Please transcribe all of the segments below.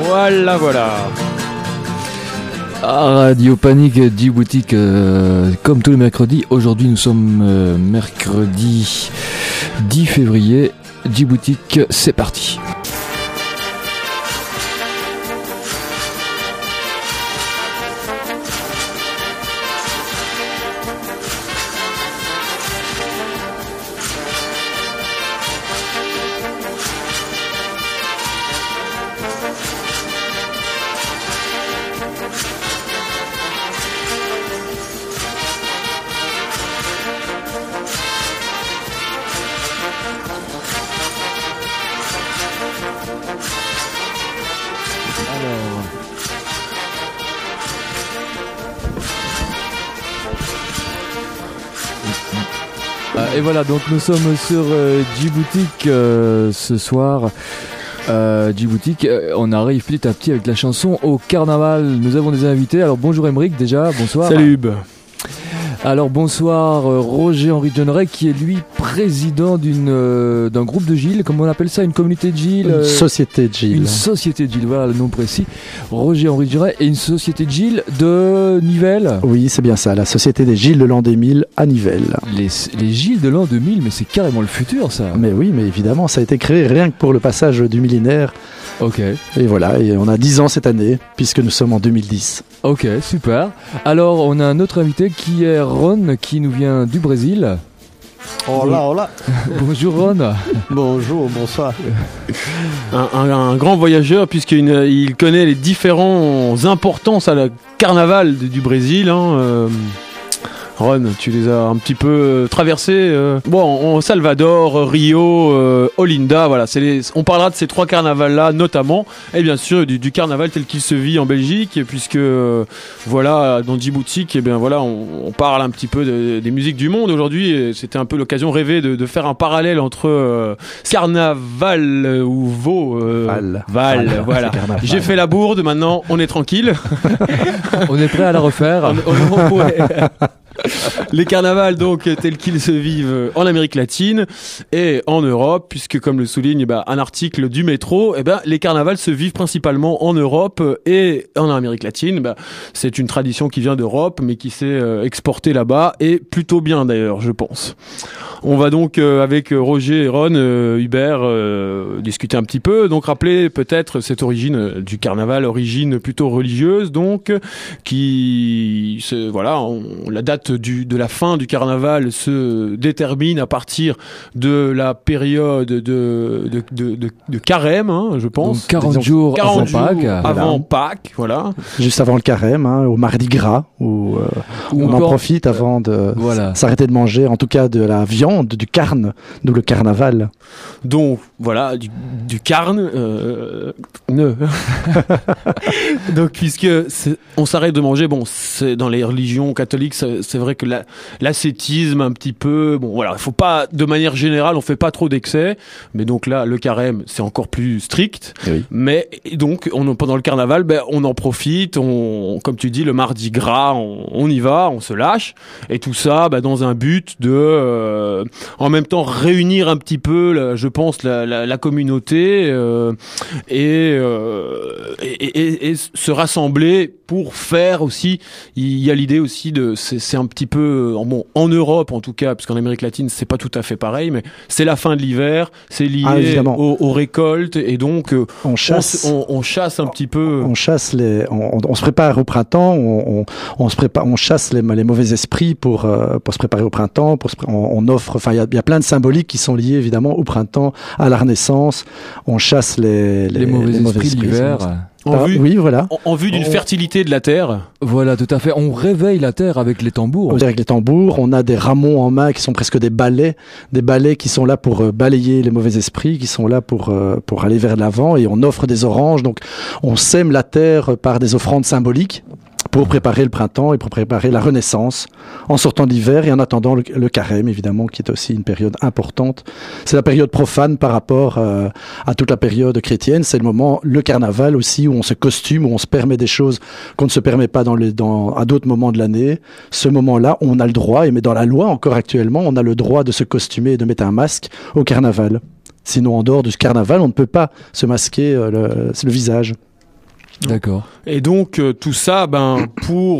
Voilà, voilà. Radio Panique Djiboutique, comme tous les mercredis. Aujourd'hui, nous sommes mercredi 10 février. Djiboutique, c'est parti. Et voilà, donc nous sommes sur Djiboutique ce soir. Djiboutique, on arrive petit à petit avec la chanson au carnaval. Nous avons des invités. Alors bonjour Emeric déjà, bonsoir. Salut Hub. Alors bonsoir Roger-Henri Jeanneret qui est lui président d'un groupe de Gilles, comment on appelle ça, une communauté de Gilles, une société de Gilles. Une société de Gilles, voilà le nom précis. Roger-Henri Jeanneret et une société de Gilles de Nivelles. Oui, c'est bien ça, la société des Gilles de l'an 2000 à Nivelles. Les Gilles de l'an 2000, mais c'est carrément le futur ça. Mais oui, mais évidemment, ça a été créé rien que pour le passage du millénaire. Ok. Et voilà, et on a 10 ans cette année, puisque nous sommes en 2010. Ok, super. Alors, on a un autre invité qui est Ron, qui nous vient du Brésil. Hola, hola. Bonjour Ron. Bonjour, bonsoir. Un grand voyageur, puisqu'il connaît les différentes importances à la carnaval du Brésil. Ron, tu les as un petit peu traversés. Bon, Salvador, Rio, Olinda, voilà. On parlera de ces trois carnavals-là, notamment, et bien sûr du carnaval tel qu'il se vit en Belgique, puisque voilà, dans Djiboutique, et bien voilà, on parle un petit peu des musiques du monde aujourd'hui. Et c'était un peu l'occasion rêvée de faire un parallèle entre carnaval ou Val, voilà. J'ai fait la bourde, maintenant on est tranquille. On est prêt à la refaire. Les carnavals donc tels qu'ils se vivent en Amérique latine et en Europe, puisque comme le souligne un article du Métro, les carnavals se vivent principalement en Europe et en Amérique latine. C'est une tradition qui vient d'Europe mais qui s'est exportée là-bas, et plutôt bien d'ailleurs, je pense. On va donc avec Roger et Ron, Hubert, discuter un petit peu, donc rappeler peut-être cette origine du carnaval, origine plutôt religieuse, donc la date de la fin du carnaval se détermine à partir de la période de carême, je pense. Donc 40 jours avant Pâques. Avant Pâques, voilà. Juste avant le carême, au Mardi Gras, où on en profite avant de s'arrêter de manger, en tout cas de la viande, du carne, d'où le carnaval. Donc voilà, du carne. Donc puisque on s'arrête de manger, c'est dans les religions catholiques, c'est vrai que l'ascétisme un petit peu, il faut pas, de manière générale, on fait pas trop d'excès, mais donc là le carême c'est encore plus strict. Oui. Mais donc pendant le carnaval, on en profite, comme tu dis, le Mardi Gras, on y va, on se lâche, et tout ça dans un but de en même temps réunir un petit peu je pense la communauté et se rassembler pour faire aussi. Il y a l'idée aussi c'est un petit peu en Europe en tout cas, parce qu'en Amérique latine c'est pas tout à fait pareil, mais c'est la fin de l'hiver, c'est lié aux récoltes, et donc on chasse un petit peu. On chasse on se prépare au printemps, on chasse les mauvais esprits pour se préparer au printemps, on offre, il y a plein de symboliques qui sont liées évidemment au printemps, à la Renaissance. On chasse les mauvais esprits l'hiver. En vue d'une fertilité de la terre. Voilà, tout à fait. On réveille la terre avec les tambours. Avec les tambours, on a des rameaux en main qui sont presque des balais qui sont là pour balayer les mauvais esprits, qui sont là pour aller vers l'avant, et on offre des oranges. Donc, on sème la terre par des offrandes symboliques pour préparer le printemps et pour préparer la Renaissance en sortant de l'hiver et en attendant le carême, évidemment, qui est aussi une période importante. C'est la période profane par rapport à toute la période chrétienne. C'est le carnaval aussi, où on se costume, où on se permet des choses qu'on ne se permet pas à d'autres moments de l'année. Ce moment-là, on a le droit, mais dans la loi encore actuellement, on a le droit de se costumer et de mettre un masque au carnaval. Sinon, en dehors du carnaval, on ne peut pas se masquer le visage. D'accord. Et donc tout ça, pour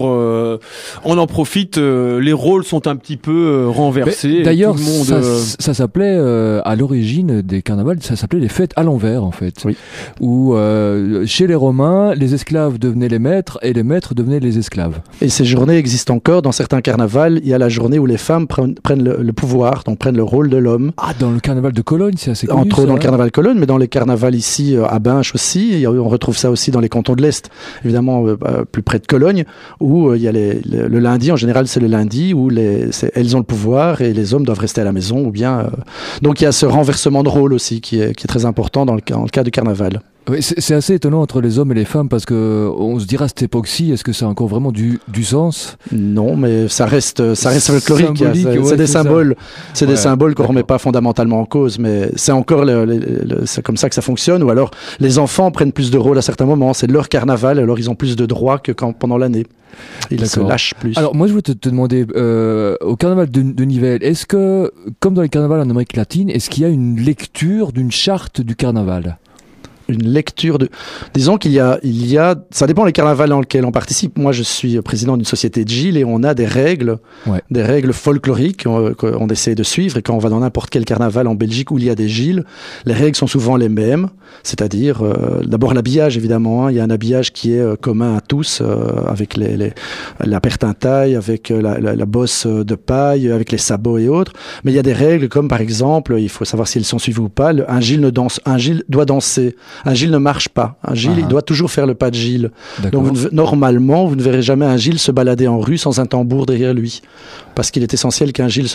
on en profite. Les rôles sont un petit peu renversés. D'ailleurs, tout le monde, ça s'appelait à l'origine des carnavals, ça s'appelait les fêtes à l'envers en fait. Oui. Où chez les Romains, les esclaves devenaient les maîtres et les maîtres devenaient les esclaves. Et ces journées existent encore. Dans certains carnavals, il y a la journée où les femmes prennent le pouvoir, donc prennent le rôle de l'homme. Ah, dans le carnaval de Cologne, c'est assez connu. Entre autres ça, dans le carnaval Cologne, mais dans les carnavals ici à Binche aussi. On retrouve ça aussi dans les cantons de l'Est, évidemment plus près de Cologne, où il y a le lundi, en général c'est le lundi, où elles ont le pouvoir et les hommes doivent rester à la maison. Ou bien, donc il y a ce renversement de rôle aussi qui est très important dans le cas du carnaval. Oui, c'est assez étonnant entre les hommes et les femmes parce que on se dira à cette époque-ci, est-ce que ça a encore vraiment du sens? Non, mais ça reste folklorique. C'est des symboles, des symboles qu'on remet pas fondamentalement en cause, mais c'est encore c'est comme ça que ça fonctionne. Ou alors les enfants prennent plus de rôle à certains moments, c'est leur carnaval, alors ils ont plus de droits que pendant l'année. Ils se lâchent plus. Alors moi je voulais te demander, au carnaval de Nivelles, est-ce que, comme dans les carnavals en Amérique latine, est-ce qu'il y a une lecture d'une charte du carnaval? Une lecture de... Disons qu'il y a... Ça dépend des carnavals dans lesquels on participe. Moi, je suis président d'une société de Gilles et on a des règles folkloriques qu'on essaie de suivre. Et quand on va dans n'importe quel carnaval en Belgique où il y a des Gilles, les règles sont souvent les mêmes. C'est-à-dire, d'abord l'habillage, évidemment. Il y a un habillage qui est commun à tous, avec la pertintaille, avec la bosse de paille, avec les sabots et autres. Mais il y a des règles comme, par exemple, il faut savoir si elles sont suivies ou pas. Un Gilles doit danser. Un Gilles ne marche pas. Un Gilles, il doit toujours faire le pas de Gilles. Donc, normalement, vous ne verrez jamais un Gilles se balader en rue sans un tambour derrière lui. Parce qu'il est essentiel qu'un Gilles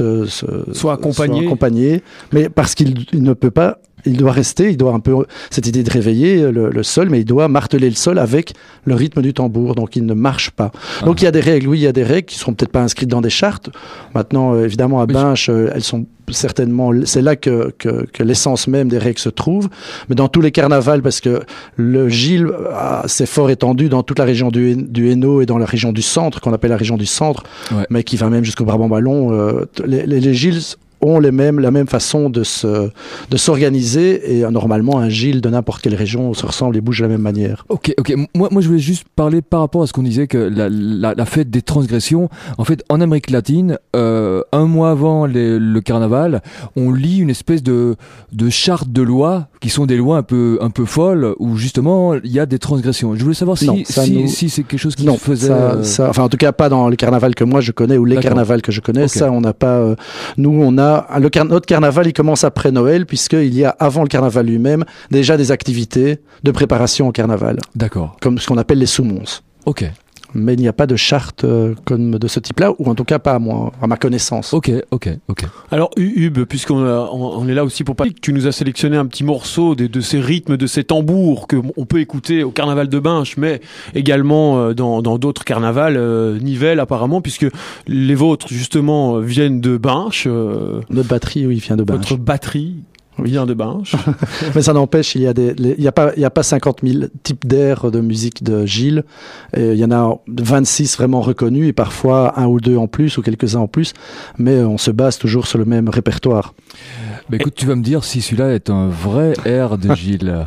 soit accompagné. Mais parce qu'il ne peut pas, il doit rester, il doit un peu, cette idée de réveiller le sol, mais il doit marteler le sol avec le rythme du tambour. Donc, il ne marche pas. Donc, il y a des règles. Oui, il y a des règles qui ne seront peut-être pas inscrites dans des chartes. Maintenant, évidemment, à Binche, elles sont certainement, c'est là que l'essence même des règles se trouve, mais dans tous les carnavals, parce que le Gilles, c'est fort étendu dans toute la région du Hainaut et dans la région du centre, qu'on appelle la région du centre, mais qui va même jusqu'au Brabant-Wallon. Les Gilles ont la même façon de s'organiser et normalement un Gilles de n'importe quelle région se ressemble et bouge de la même manière. Ok. Moi je voulais juste parler par rapport à ce qu'on disait que la fête des transgressions, en fait en Amérique latine, un mois avant le carnaval, on lit une espèce de charte de lois qui sont des lois un peu folles où justement il y a des transgressions. Je voulais savoir si c'est quelque chose qui se faisait. Enfin en tout cas pas dans le carnaval que moi je connais ou les carnavals que je connais. Okay. Ça on n'a pas. Nous on a notre carnaval, il commence après Noël, puisqu'il y a, avant le carnaval lui-même, déjà des activités de préparation au carnaval. D'accord. Comme ce qu'on appelle les soumons. Ok. Mais il n'y a pas de charte comme de ce type-là, ou en tout cas pas à ma connaissance. Ok. Alors Hub, puisqu'on est là aussi pour parler, tu nous as sélectionné un petit morceau de ces rythmes, de ces tambours qu'on peut écouter au carnaval de Binche, mais également dans d'autres carnavals, Nivelles apparemment, puisque les vôtres justement viennent de Binche. Notre batterie, oui, vient de Binche. Votre batterie vient de Binche. Mais ça n'empêche, il y a pas 50 000 types d'airs de musique de Gilles. Et il y en a 26 vraiment reconnus et parfois un ou deux en plus ou quelques-uns en plus. Mais on se base toujours sur le même répertoire. Bah écoute, tu vas me dire si celui-là est un vrai air de Gilles.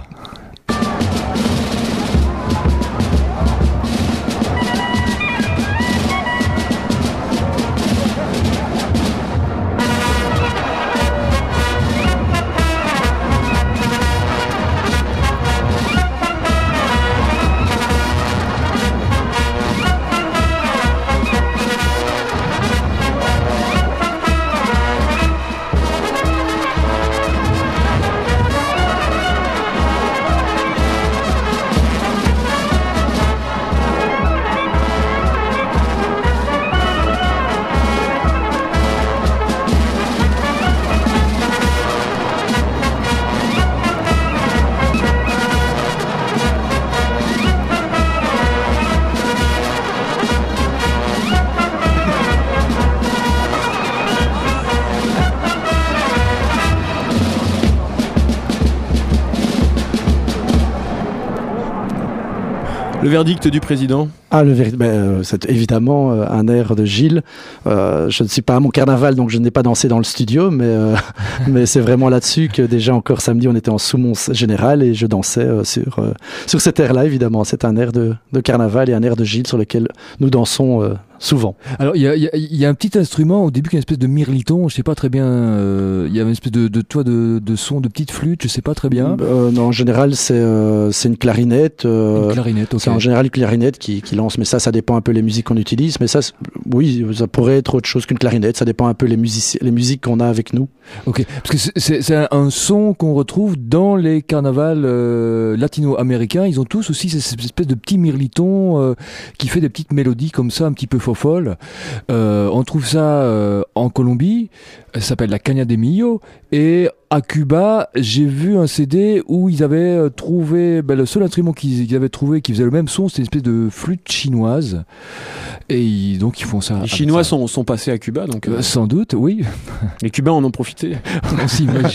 Le verdict du président. C'est évidemment un air de Gilles. Je ne suis pas à mon carnaval, donc je n'ai pas dansé dans le studio, mais c'est vraiment là-dessus que déjà encore samedi, on était en Soumons général et je dansais sur cet air-là, évidemment. C'est un air de carnaval et un air de Gilles sur lequel nous dansons souvent. Alors, il y a un petit instrument au début qui est une espèce de mirliton, je sais pas très bien, il y a une espèce de son, de petite flûte, je sais pas très bien. Non, en général, c'est une clarinette. Une clarinette, ok. C'est en général une clarinette qui lance, mais ça dépend un peu les musiques qu'on utilise, mais oui, ça pourrait être autre chose qu'une clarinette, ça dépend un peu les musiques qu'on a avec nous. Ok, parce que c'est un son qu'on retrouve dans les carnavals latino-américains, ils ont tous aussi cette espèce de petit mirliton qui fait des petites mélodies comme ça, un petit peu folle. On trouve ça en Colombie, ça s'appelle la Caña de Millo, et à Cuba, j'ai vu un CD où ils avaient trouvé, le seul instrument qu'ils avaient trouvé qui faisait le même son, c'était une espèce de flûte chinoise. Et donc ils font ça. Les Chinois sont passés à Cuba, donc. Sans doute, oui. Les Cubains en ont profité. On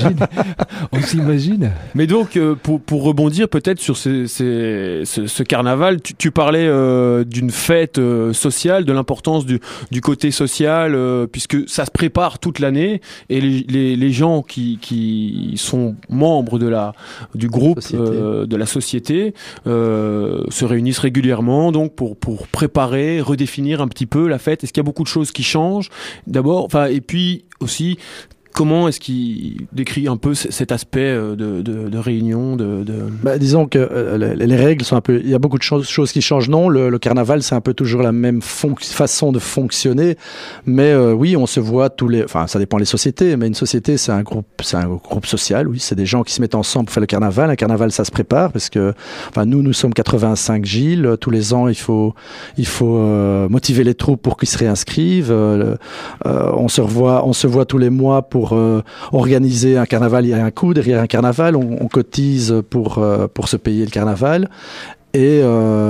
s'imagine. Mais donc, pour rebondir peut-être sur ce carnaval, tu parlais d'une fête sociale, de l'importance du côté social, puisque ça se prépare toute l'année, et les gens qui sont membres du groupe de la société se réunissent régulièrement donc pour préparer, redéfinir un petit peu la fête. Est-ce qu'il y a beaucoup de choses qui changent d'abord, et puis aussi comment est-ce qu'il décrit un peu cet aspect de réunion disons que les règles sont un peu... Il y a beaucoup de choses qui changent. Non, le carnaval, c'est un peu toujours la même façon de fonctionner. Mais oui, on se voit ça dépend des sociétés. Mais une société, c'est un groupe social. Oui, c'est des gens qui se mettent ensemble pour faire le carnaval. Un carnaval, ça se prépare parce que... nous sommes 85 Gilles. Tous les ans, il faut motiver les troupes pour qu'ils se réinscrivent. On se voit tous les mois pour organiser un carnaval. Il y a un coût derrière un carnaval, on cotise pour se payer le carnaval. Et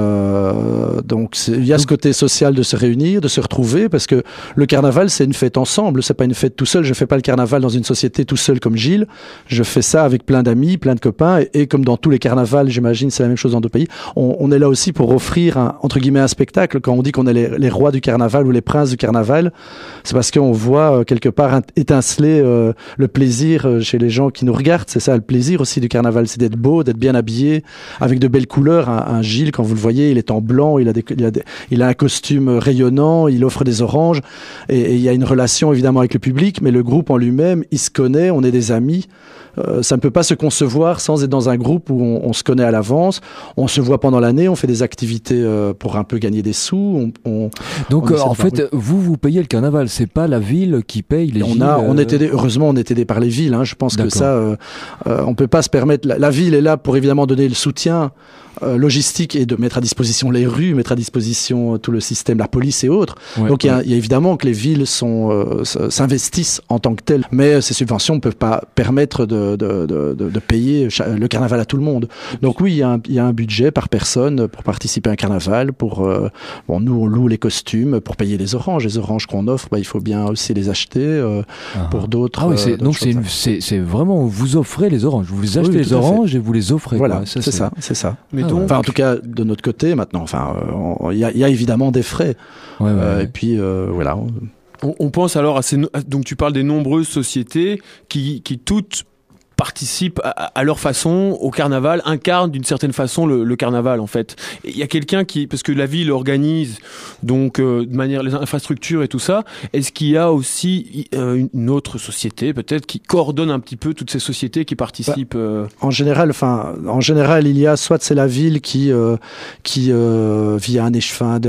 donc il y a ce côté social de se réunir, de se retrouver, parce que le carnaval c'est une fête ensemble, c'est pas une fête tout seul. Je fais pas le carnaval dans une société tout seul comme Gilles, je fais ça avec plein d'amis, plein de copains, et comme dans tous les carnavals, j'imagine c'est la même chose dans d'autres pays, on est là aussi pour offrir entre guillemets un spectacle. Quand on dit qu'on est les rois du carnaval ou les princes du carnaval, c'est parce qu'on voit quelque part étinceler le plaisir chez les gens qui nous regardent. C'est ça le plaisir aussi du carnaval, c'est d'être beau, d'être bien habillé, avec de belles couleurs. Un Gilles, quand vous le voyez, il est en blanc, il a un costume rayonnant, il offre des oranges, et il y a une relation évidemment avec le public, mais le groupe en lui-même, il se connaît, on est des amis. Ça ne peut pas se concevoir sans être dans un groupe où on se connaît à l'avance, on se voit pendant l'année, on fait des activités pour un peu gagner des sous. Donc en fait, vous payez le carnaval, c'est pas la ville qui paye les Gilles. Heureusement, on est aidé par les villes. Je pense que ça, on peut pas se permettre. La ville est là pour évidemment donner le soutien logistique et de mettre à disposition les rues, mettre à disposition tout le système, la police et autres. Donc il y a évidemment que les villes s'investissent en tant que telles, mais ces subventions ne peuvent pas permettre de payer le carnaval à tout le monde. Donc oui, il y a un budget par personne pour participer à un carnaval, nous on loue les costumes pour payer les oranges qu'on offre, il faut bien aussi les acheter pour d'autres. Ah oui, donc c'est vraiment, vous offrez les oranges, vous achetez les oranges et vous les offrez. Voilà, c'est ça. Mais en tout cas, de notre côté, maintenant, il y a évidemment des frais. Et puis, voilà. On pense alors donc tu parles des nombreuses sociétés qui toutes participent à leur façon au carnaval, incarnent d'une certaine façon le carnaval en fait. Il y a quelqu'un parce que la ville organise donc de manière les infrastructures et tout ça, est-ce qu'il y a aussi une autre société peut-être qui coordonne un petit peu toutes ces sociétés qui participent En général, il y a soit c'est la ville qui via un échevin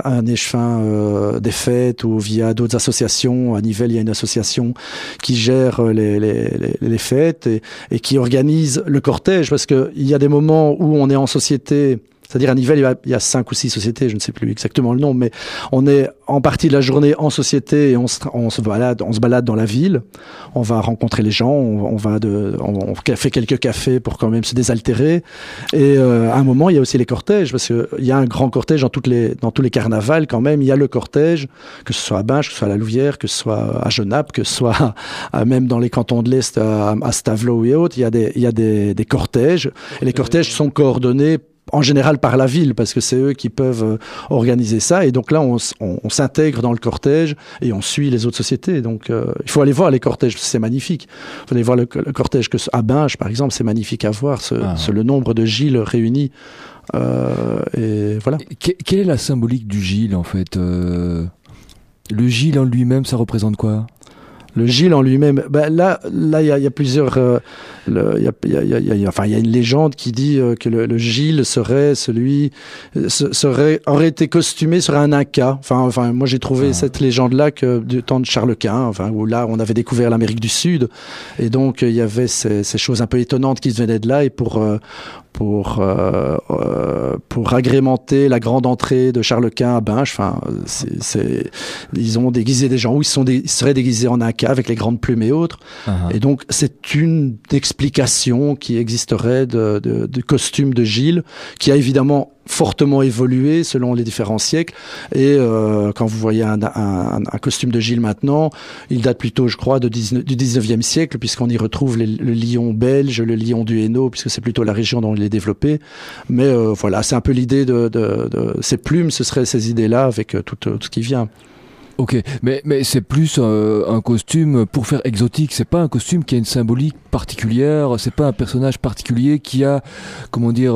des fêtes ou via d'autres associations. À Nivelles, il y a une association qui gère les fêtes et qui organise le cortège, parce que il y a des moments où on est en société. C'est-à-dire à Nivelles, il y a 5 ou 6 sociétés, je ne sais plus exactement le nom, mais on est en partie de la journée en société et on se balade dans la ville. On va rencontrer les gens, on fait quelques cafés pour quand même se désaltérer. Et à un moment, il y a aussi les cortèges, parce que il y a un grand cortège dans tous les carnavals quand même. Il y a le cortège, que ce soit à Binche, que ce soit à la Louvière, que ce soit à Genappe, que ce soit même dans les cantons de l'Est, à Stavelot et autres. Il y a des cortèges, et les cortèges sont coordonnés en général par la ville, parce que c'est eux qui peuvent organiser ça. Et donc là, on s'intègre dans le cortège et on suit les autres sociétés. Donc il faut aller voir les cortèges, c'est magnifique. Il faut aller voir le cortège à Binche, par exemple, c'est magnifique à voir, le nombre de Gilles réunis. Et voilà. Quelle est la symbolique du Gilles, en fait Le Gilles en lui-même, ça représente quoi ? Le Gilles en lui-même, là, il y a plusieurs. Il y a une légende qui dit que le Gilles aurait été costumé, serait un Inca. Enfin, moi j'ai trouvé cette légende-là du temps de Charles Quint, où là on avait découvert l'Amérique du Sud, et donc il y avait ces choses un peu étonnantes qui venaient de là, et pour agrémenter la grande entrée de Charles Quint à Binche, ils ont déguisé des gens, ils seraient déguisés en Inca avec les grandes plumes et autres. Et donc c'est une explication qui existerait du costume de Gilles, qui a évidemment fortement évolué selon les différents siècles. Et quand vous voyez un costume de Gilles maintenant, il date plutôt, je crois, du 19e siècle, puisqu'on y retrouve le lion belge, le lion du Hainaut, puisque c'est plutôt la région dont il est développé. Mais voilà, c'est un peu l'idée de ces plumes, ce serait ces idées-là avec tout ce qui vient. Ok, mais c'est plus un costume pour faire exotique. C'est pas un costume qui a une symbolique particulière. C'est pas un personnage particulier qui a, comment dire,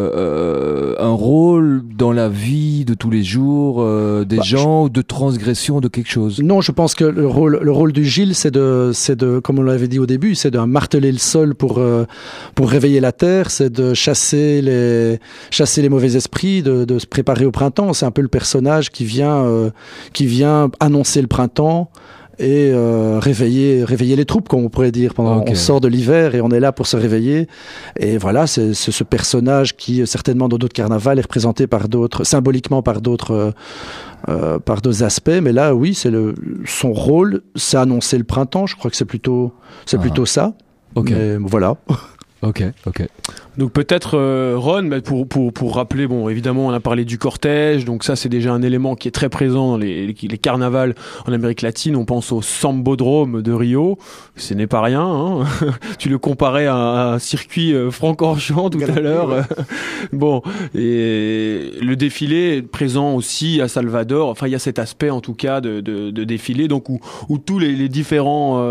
un rôle dans la vie de tous les jours des gens, ou de transgression de quelque chose. Non, je pense que le rôle du Gilles, c'est de, comme on l'avait dit au début, c'est de marteler le sol pour réveiller la terre. C'est de chasser les mauvais esprits, de se préparer au printemps. C'est un peu le personnage qui vient annoncer le printemps et réveiller les troupes, comme on pourrait dire. On sort de l'hiver et on est là pour se réveiller. Et voilà, c'est ce personnage qui, certainement dans d'autres carnavals, est représenté symboliquement par d'autres aspects. Mais là, oui, son rôle, c'est annoncer le printemps. Je crois que c'est plutôt ça. Ok. Mais voilà. Ok. Donc peut-être Ron, pour rappeler, bon, évidemment on a parlé du cortège, donc ça c'est déjà un élément qui est très présent dans les carnavals en Amérique latine. On pense au Sambodrome de Rio, ce n'est pas rien, hein. Tu le comparais à un circuit Francorchamps tout à l'heure. Bon, et le défilé est présent aussi à Salvador. Enfin, il y a cet aspect en tout cas de défilé, donc où tous les différentes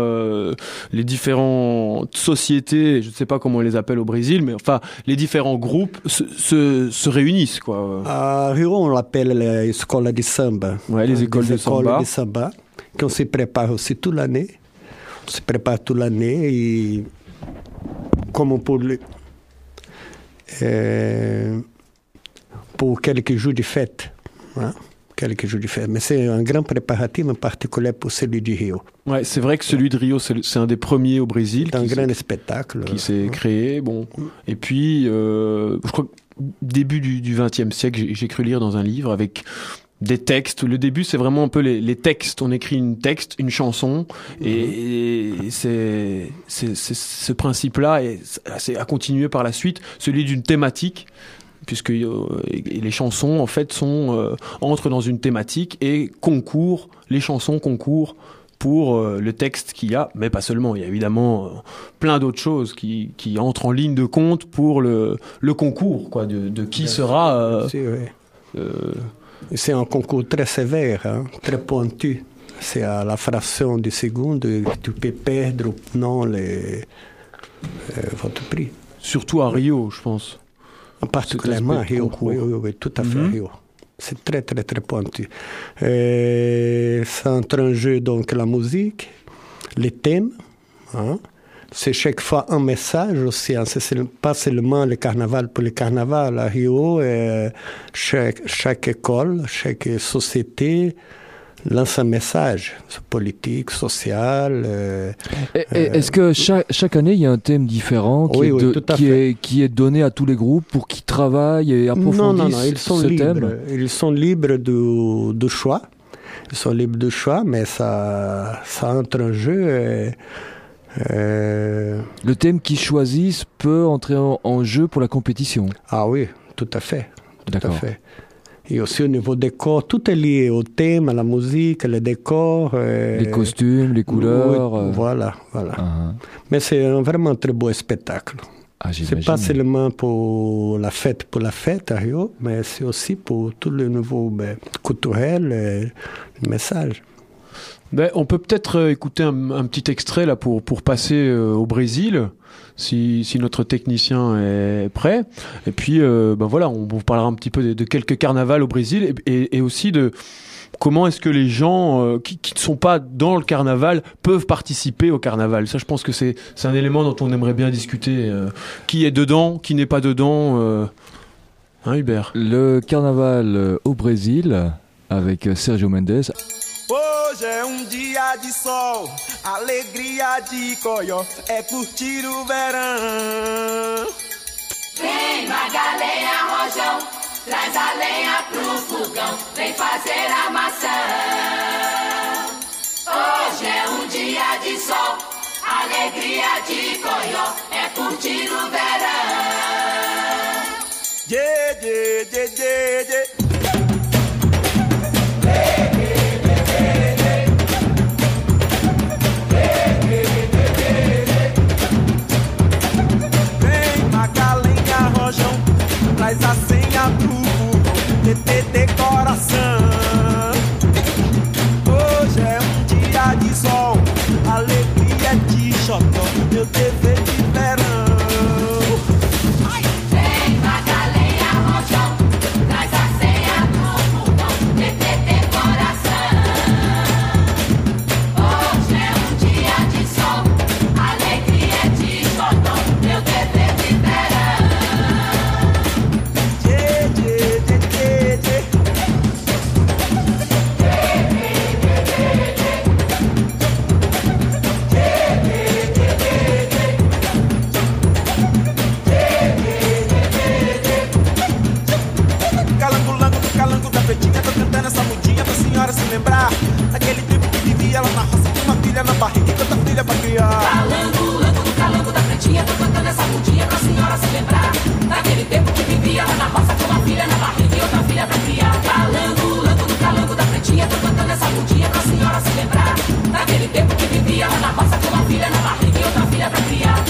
sociétés, je ne sais pas comment on les appelle au Brésil, mais enfin les différents groupes se réunissent, quoi. À Rio, on l'appelle les écoles de samba. Ouais, les écoles de samba. Qu'on se prépare aussi toute l'année. On se prépare toute l'année et comme pour quelques jours de fête. Hein? Quelques jours de fête. Mais c'est un grand préparatif en particulier pour celui de Rio. Ouais, c'est vrai que celui de Rio, c'est un des premiers au Brésil. C'est un grand spectacle. Qui s'est créé, bon. Et puis, je crois que début du XXe siècle, j'ai cru lire dans un livre avec des textes. Le début, c'est vraiment un peu les textes. On écrit une chanson, et c'est ce principe-là a continué par la suite, celui d'une thématique, puisque les chansons en fait entrent dans une thématique et les chansons concourent pour le texte qu'il y a, mais pas seulement. Il y a évidemment plein d'autres choses qui entrent en ligne de compte pour le concours, quoi, de qui sera. C'est un concours très sévère, hein, très pointu. C'est à la fraction de seconde que tu peux perdre ou non votre prix. Surtout à Rio, je pense. Particulièrement à Rio, oui, tout à fait à Rio. C'est très, très, très pointu. Ça entre en jeu donc la musique, les thèmes. Hein. C'est chaque fois un message aussi. Hein. C'est pas seulement le carnaval pour le carnaval. À Rio, chaque école, chaque société lance un message politique, social. Est-ce que chaque année, il y a un thème différent qui est donné à tous les groupes pour qu'ils travaillent et approfondissent ce thème? Ils sont libres du choix. Ils sont libres du choix, mais ça entre en jeu. Le thème qu'ils choisissent peut entrer en jeu pour la compétition? Ah oui, tout à fait. D'accord. Tout à fait. Et aussi au niveau décor, tout est lié au thème, à la musique, les décors. Les costumes, les couleurs. Oui, voilà. Mais c'est vraiment un très beau spectacle. Ah, c'est pas seulement pour la fête à Rio, mais c'est aussi pour tout le niveau culturel et le message. On peut peut-être écouter un petit extrait là pour passer au Brésil, si notre technicien est prêt. Et puis voilà, on vous parlera un petit peu de quelques carnavals au Brésil et aussi de comment est-ce que les gens qui ne sont pas dans le carnaval peuvent participer au carnaval. Ça, je pense que c'est un élément dont on aimerait bien discuter. Qui est dedans, qui n'est pas dedans. Hein, Hubert? Le carnaval au Brésil avec Sergio Mendes. Hoje é dia de sol, alegria de coió, é curtir o verão. Vem Magalenha, Rojão, traz a lenha pro fogão, vem fazer a maçã. Hoje é dia de sol, alegria de coió, é curtir o verão. Yeah, yeah, yeah, yeah, yeah. Traz a senha pro TTT coração. Hoje é dia de sol, alegria de xodó, meu dever de verão. Vem Magalenha, Rojão, traz a senha pro fogão, TTT coração. Hoje é dia de sol, alegria de xodó, meu dever de verão. Se lembrar daquele tempo que vivia lá na roça com uma filha na barriga e tanta filha pra criar. Calango do calango da pretinha, tô cantando essa mudinha pra senhora se lembrar daquele tempo que vivia lá na roça com uma filha na barriga e outra filha pra criar. Calango do calango da pretinha, tô cantando essa mudinha pra senhora se lembrar daquele tempo que vivia lá na roça com uma filha na barriga e outra filha pra criar.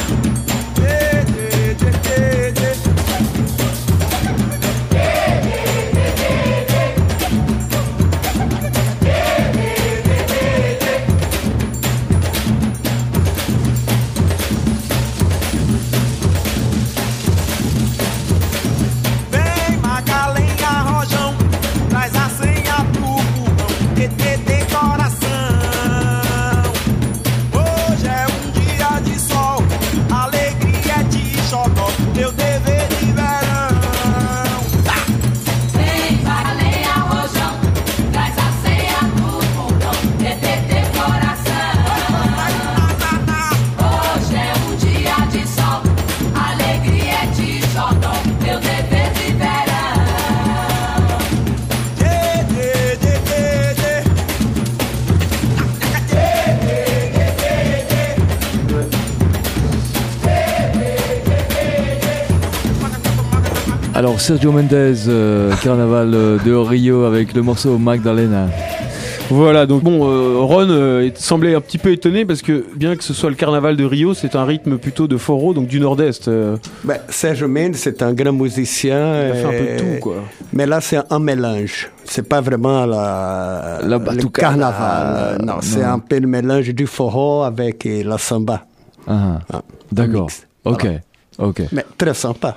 Alors Sergio Mendes, carnaval de Rio avec le morceau Magdalena. Voilà, donc Ron semblait un petit peu étonné parce que bien que ce soit le carnaval de Rio, c'est un rythme plutôt de forró, donc du nord-est. Sergio Mendes, c'est un grand musicien. Il a fait un peu de tout, quoi. Mais là, c'est un mélange. C'est pas vraiment le carnaval. Non, c'est un peu le mélange du forró avec la samba. Ah, d'accord. Ok. Voilà. Ok. Mais très sympa.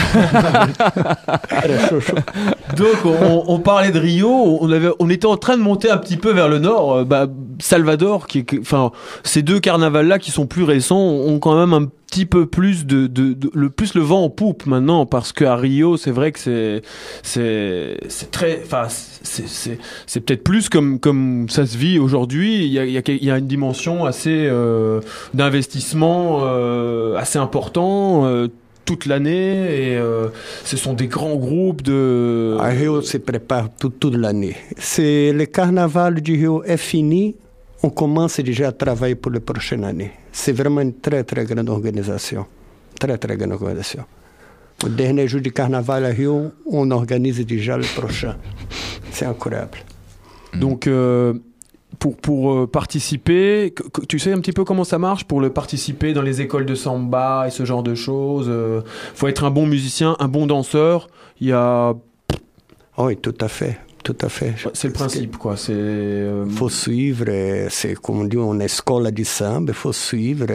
Donc on parlait de Rio, on était en train de monter un petit peu vers le nord. Salvador, ces deux carnavals-là qui sont plus récents, ont quand même un petit peu plus le vent en poupe maintenant, parce qu'à Rio, c'est vrai que c'est peut-être plus comme ça se vit aujourd'hui. Il y a une dimension assez d'investissement assez important toute l'année, et ce sont des grands groupes de... À Rio se prépare toute l'année. C'est le carnaval du Rio est fini, on commence déjà à travailler pour la prochaine année. C'est vraiment une très très grande organisation. Très très grande organisation. Le dernier jour du carnaval à Rio, on organise déjà le prochain. C'est incroyable. Donc pour participer, tu sais un petit peu comment ça marche pour participer dans les écoles de samba et ce genre de choses. Faut être un bon musicien, un bon danseur. Il y a. Oui, tout à fait. Tout à fait. C'est le principe, quoi. Faut suivre, c'est comme on dit, une école de samba, il faut suivre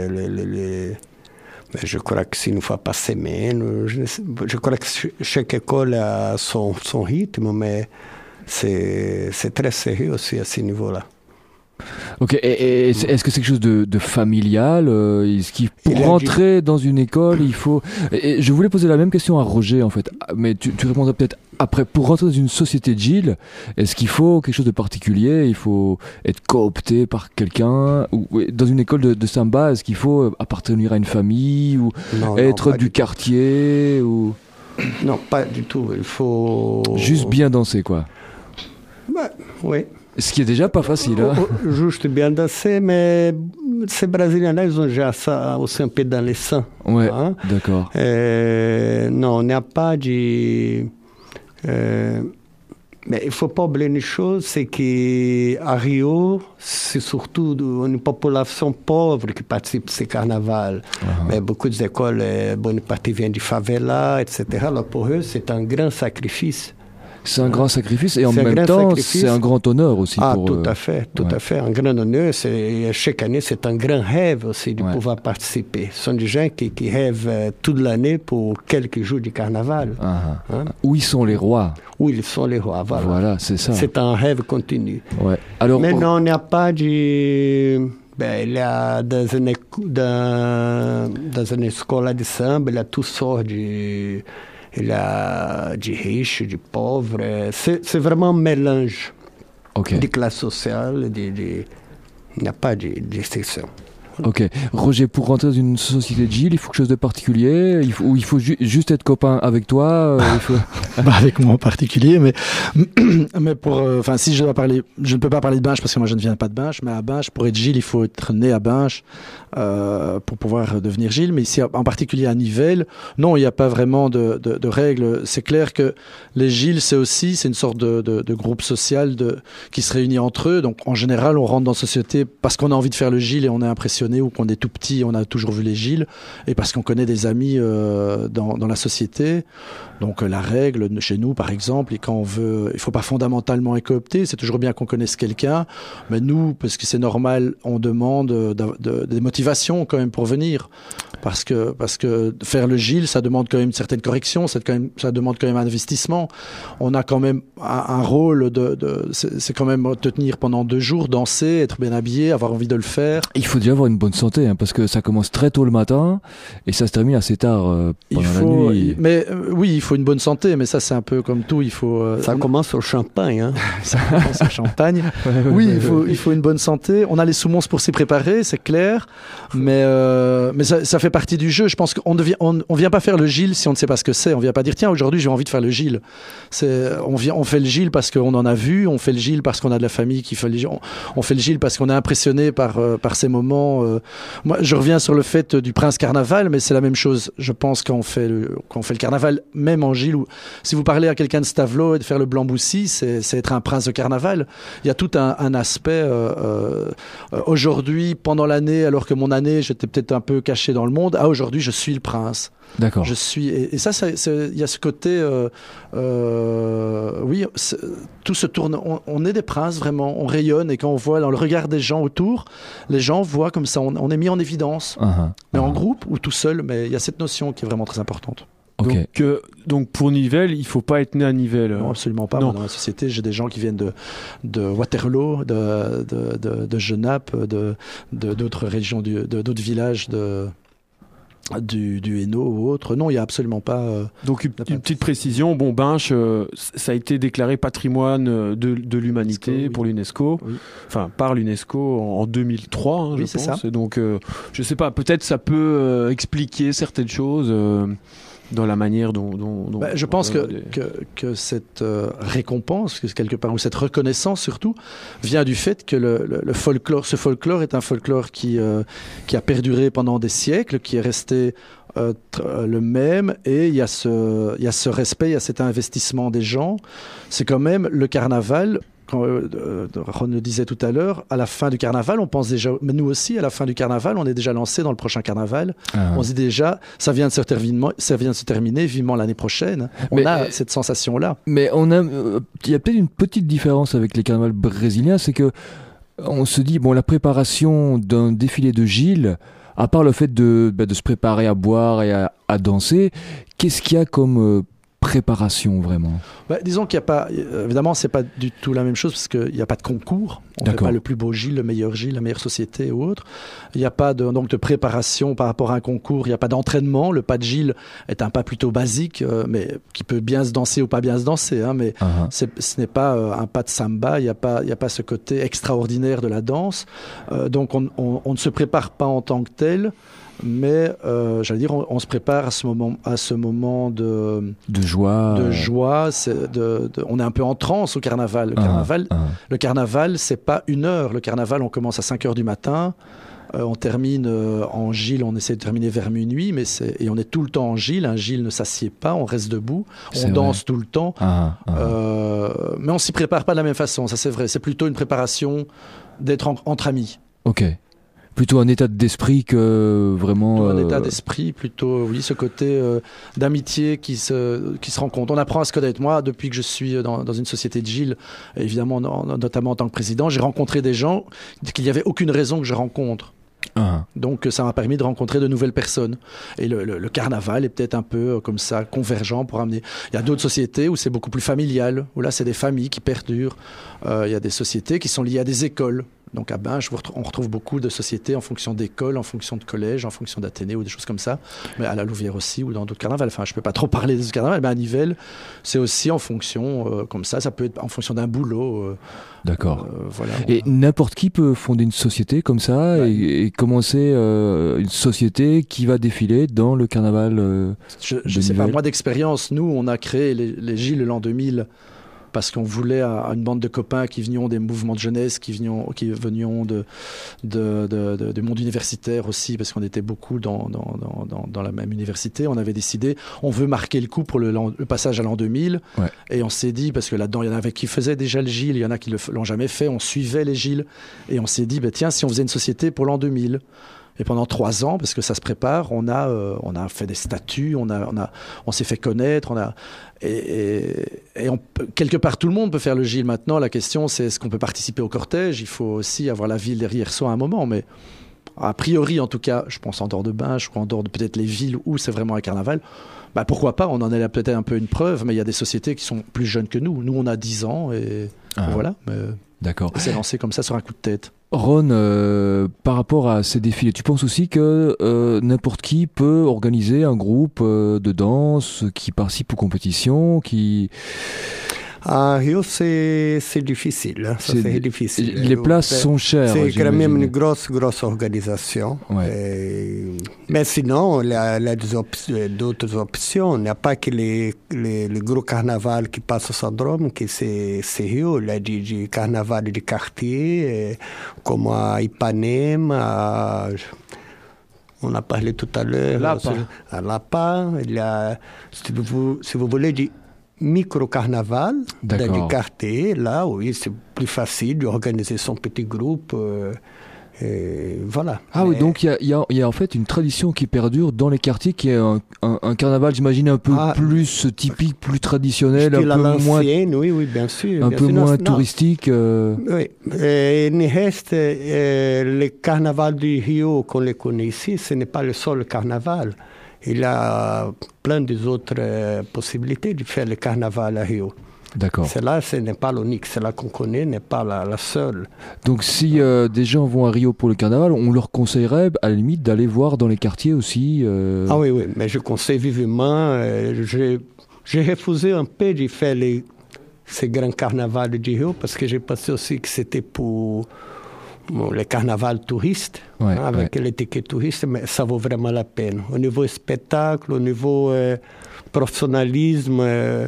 Mais je crois que c'est une fois par semaine. Je crois que chaque école a son rythme, mais c'est très sérieux aussi à ce niveau-là. Ok, et est-ce que c'est quelque chose de familial? Est-ce qu'il pour rentrer dans une école, il faut... Et je voulais poser la même question à Roger, en fait, mais tu répondras peut-être après. Pour rentrer dans une société Jil, est-ce qu'il faut quelque chose de particulier? Il faut être coopté par quelqu'un? Ou dans une école de samba, est-ce qu'il faut appartenir à une famille? Ou être du quartier ou... Non, pas du tout. Il faut... Juste bien danser, quoi. Bah, oui. Ce qui est déjà pas facile. Hein. Juste bien danser, mais ces Brésiliens-là, ils ont déjà ça aussi un peu dans les sangs. Ouais, hein? D'accord. Non, on n'a pas de... mais il ne faut pas oublier une chose, c'est qu'à Rio, c'est surtout une population pauvre qui participe de ces carnavals. Mais beaucoup d'écoles, bonne partie vient de favela, etc. Alors pour eux, c'est un grand sacrifice. C'est un grand sacrifice et en même temps, c'est un grand honneur aussi. Tout à fait, tout à fait. Un grand honneur. Chaque année, c'est un grand rêve aussi de pouvoir participer. Ce sont des gens qui rêvent toute l'année pour quelques jours du carnaval. Où ils sont les rois? Où ils sont les rois, voilà. Voilà, c'est ça. C'est un rêve continu. Ouais. Alors, mais non, il n'y a pas de... il y a dans une école de samba, il y a toutes sortes de... Il y a de riches, de pauvres. C'est vraiment un mélange de classe sociale. Il n'y a pas de distinction. Ok. Roger, pour rentrer dans une société de Jil, il faut quelque chose de particulier? Il faut juste être copain avec toi? Avec moi en particulier, mais pour... Enfin, si je dois parler... Je ne peux pas parler de Binche parce que moi je ne viens pas de Binche, mais à Binche, pour être Jil, il faut être né à Binche pour pouvoir devenir Jil. Mais ici, en particulier à Nivelles, non, il n'y a pas vraiment de règles. C'est clair que les Jil, c'est une sorte de groupe social qui se réunit entre eux. Donc, en général, on rentre dans la société parce qu'on a envie de faire le Jil et on est impressionné, ou qu'on est tout petit, on a toujours vu les Gilles, et parce qu'on connaît des amis dans la société. Donc la règle chez nous, par exemple, et quand on veut, il faut pas fondamentalement être coopté, c'est toujours bien qu'on connaisse quelqu'un, mais nous, parce que c'est normal, on demande des motivations quand même pour venir, parce que faire le Gilles, ça demande quand même une certaine correction, ça demande quand même un investissement. On a quand même un rôle c'est quand même te tenir pendant 2 jours, danser, être bien habillé, avoir envie de le faire. Il faut déjà avoir une bonne santé, hein, parce que ça commence très tôt le matin et ça se termine assez tard pendant la nuit. Mais oui, il faut une bonne santé, mais ça c'est un peu comme tout. Il faut. Ça commence au champagne, hein. Ça commence au champagne. Oui, il faut une bonne santé. On a les soumons pour s'y préparer, c'est clair, mais ça fait partie du jeu. Je pense qu'on vient pas faire le Gilles si on ne sait pas ce que c'est. On vient pas dire tiens aujourd'hui j'ai envie de faire le Gilles. On fait le Gilles parce qu'on en a vu. On fait le Gilles parce qu'on a de la famille qui fait le Gilles. On fait le Gilles parce qu'on est impressionné par ces moments. Moi, je reviens sur le fait du Prince Carnaval, mais c'est la même chose. Je pense quand on fait le carnaval, même en Gilles, si vous parlez à quelqu'un de Stavelot et de faire le Blanc-Boussy, c'est être un prince de carnaval. Il y a tout un aspect aujourd'hui, pendant l'année, alors que mon année, j'étais peut-être un peu caché dans le monde. Aujourd'hui, je suis le prince. D'accord. Je suis et ça, il y a ce côté, oui, tout se tourne. On est des princes vraiment. On rayonne et quand on voit dans le regard des gens autour, les gens voient comme ça. On est mis en évidence, mais en groupe ou tout seul. Mais il y a cette notion qui est vraiment très importante. Okay. Donc pour Nivelles, il faut pas être né à Nivelles. Non, absolument pas. Moi, dans la société, j'ai des gens qui viennent de Waterloo, de Genappe, d'autres régions, d'autres villages du Hainaut ou autre. Non, il n'y a absolument pas... Donc une petite précision, Binche, ça a été déclaré patrimoine de l'humanité pour l'UNESCO, enfin par l'UNESCO en 2003, je pense. C'est ça. Et donc je sais pas, peut-être ça peut expliquer certaines choses dans la manière dont je pense que cette récompense, quelque part, ou cette reconnaissance surtout, vient du fait que le folklore, ce folklore est un folklore qui a perduré pendant des siècles, qui est resté le même, et il y a ce respect, il y a cet investissement des gens. C'est quand même le carnaval. quand Ron le disait tout à l'heure, à la fin du carnaval, on pense déjà, mais nous aussi, à la fin du carnaval, on est déjà lancé dans le prochain carnaval. On se dit déjà, ça vient de se terminer, vivement l'année prochaine. On a cette sensation-là. Mais il y a peut-être une petite différence avec les carnavals brésiliens, c'est que on se dit, bon, la préparation d'un défilé de Gilles, à part le fait de se préparer à boire et à danser, qu'est-ce qu'il y a comme préparation vraiment? Disons qu'il n'y a pas, évidemment, c'est pas du tout la même chose parce qu'il n'y a pas de concours. On ne fait pas le plus beau Gilles, le meilleur Gilles, la meilleure société ou autre. Il n'y a pas donc de préparation par rapport à un concours. Il n'y a pas d'entraînement. Le pas de Gilles est un pas plutôt basique, mais qui peut bien se danser ou pas bien se danser. Hein, mais ce n'est pas un pas de samba. Il n'y a pas ce côté extraordinaire de la danse. Donc on ne se prépare pas en tant que tel. Mais j'allais dire, on se prépare à ce moment de joie. On est un peu en transe au carnaval. Le carnaval, c'est pas une heure. Le carnaval, on commence à 5h du matin. On termine en Gilles, on essaie de terminer vers minuit, et on est tout le temps en Gilles. Un Gilles ne s'assied pas, on reste debout, on danse tout le temps. Mais on s'y prépare pas de la même façon, ça c'est vrai. C'est plutôt une préparation d'être entre amis. Ok. Plutôt un état d'esprit que vraiment... Un état d'esprit, plutôt, oui, ce côté d'amitié qui se rencontre. On apprend à se connaître. Moi, depuis que je suis dans une société de Gilles, évidemment, notamment en tant que président, j'ai rencontré des gens qu'il n'y avait aucune raison que je rencontre. Donc ça m'a permis de rencontrer de nouvelles personnes. Et le carnaval est peut-être un peu comme ça, convergent pour amener... Il y a d'autres sociétés où c'est beaucoup plus familial, où là c'est des familles qui perdurent. Il y a des sociétés qui sont liées à des écoles. Donc à Binche, on retrouve beaucoup de sociétés en fonction d'écoles, en fonction de collèges, en fonction d'Athénée ou des choses comme ça. Mais à la Louvière aussi ou dans d'autres carnavals. Enfin, je ne peux pas trop parler de ce carnaval, mais à Nivelles, c'est aussi en fonction, comme ça peut être en fonction d'un boulot. D'accord. Voilà, et n'importe qui peut fonder une société comme ça et commencer une société qui va défiler dans le carnaval je ne sais pas, moi d'expérience, nous, on a créé les Gilles l'an 2000 parce qu'on voulait à une bande de copains qui venions des mouvements de jeunesse, qui venions du monde universitaire aussi, parce qu'on était beaucoup dans la même université. On avait décidé, on veut marquer le coup pour le passage à l'an 2000. Ouais. Et on s'est dit, parce que là-dedans, il y en avait qui faisaient déjà le Gilles, il y en a qui l'ont jamais fait, on suivait les Gilles. Et on s'est dit, tiens, si on faisait une société pour l'an 2000. Et pendant 3 ans, parce que ça se prépare, on a fait des statuts, on s'est fait connaître, quelque part tout le monde peut faire le Gilles maintenant. La question c'est est-ce qu'on peut participer au cortège? Il faut aussi avoir la ville derrière soi à un moment, mais a priori en tout cas, je pense en dehors de Binche ou en dehors de peut-être les villes où c'est vraiment un carnaval, pourquoi pas, on en est là peut-être un peu une preuve, mais il y a des sociétés qui sont plus jeunes que nous. Nous on a 10 ans et voilà. Mais d'accord. C'est lancé comme ça sur un coup de tête. Ron, par rapport à ces défilés, tu penses aussi que n'importe qui peut organiser un groupe de danse qui participe aux compétitions, qui... À Rio, c'est difficile. C'est difficile. Les places sont chères. C'est quand même une grosse organisation. Ouais. Mais sinon, il y a d'autres options. Il n'y a pas que les gros carnavals qui passent au syndrome, que c'est Rio. Il y a du carnaval de quartier, comme à Ipanema, on a parlé tout à l'heure. À Lapa. Il y a, si vous voulez, du micro-carnaval dans du quartier. Là, oui, c'est plus facile d'organiser son petit groupe. Voilà. Ah oui, donc il y a en fait une tradition qui perdure dans les quartiers, qui est un carnaval, j'imagine, un peu plus typique, plus traditionnel, un peu moins... Oui, bien sûr. Un peu moins touristique. Oui. Il reste le carnaval du Rio qu'on les connaît ici, ce n'est pas le seul carnaval. Il y a plein d'autres possibilités de faire le carnaval à Rio. D'accord. Celle-là, ce n'est pas l'unique. Celle-là qu'on connaît n'est pas la seule. Donc, si des gens vont à Rio pour le carnaval, on leur conseillerait, à la limite, d'aller voir dans les quartiers aussi Ah oui, mais je conseille vivement. J'ai refusé un peu de faire ces grands carnavals de Rio parce que j'ai pensé aussi que c'était pour... le carnaval touriste, avec l'étiquette touriste, mais ça vaut vraiment la peine. Au niveau spectacle, au niveau professionnalisme,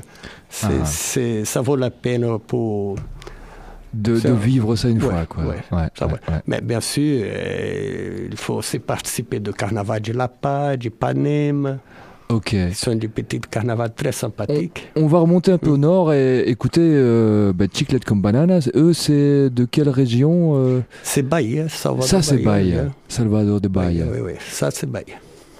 ça vaut la peine pour... De vivre ça une fois. Quoi. Mais bien sûr, il faut aussi participer du carnaval de Lapa, de Ipanema, Ok. Ils sont des petits carnavals très sympathiques. On va remonter un peu au nord et écouter Chiclete comme Bananas. Eux, c'est de quelle région C'est Bahia, Salvador. Ça, c'est Bahia. Hein. Salvador de Bahia. Oui, ça, c'est Bahia.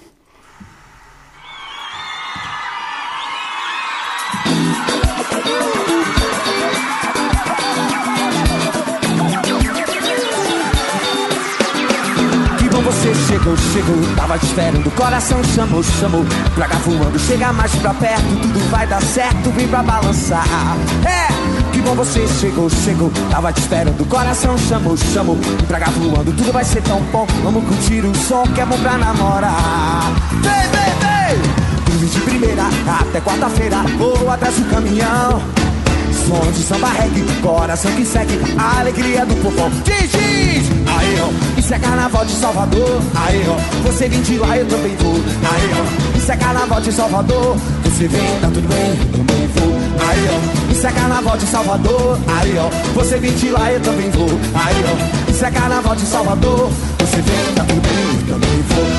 Você chegou, tava te esperando, o coração chamou, praga voando, chega mais pra perto, tudo vai dar certo, vem pra balançar. Que bom você chegou, tava te esperando, o coração chamou, praga voando, tudo vai ser tão bom, vamos curtir o som que é bom pra namorar. Vem, groove de primeira até quarta-feira, vou atrás do caminhão. Som de samba reggae, coração que segue, a alegria do povão. Diz, aí ó, isso é carnaval de Salvador. Aí ó, você vem de lá, eu também vou. Aí ó, isso é carnaval de Salvador. Você vem, tá tudo bem, eu também vou. Aí ó, isso é carnaval de Salvador. Aí ó, você vem de lá, eu também vou. Aí ó, isso é carnaval de Salvador. Você vem, tá tudo bem, eu também vou.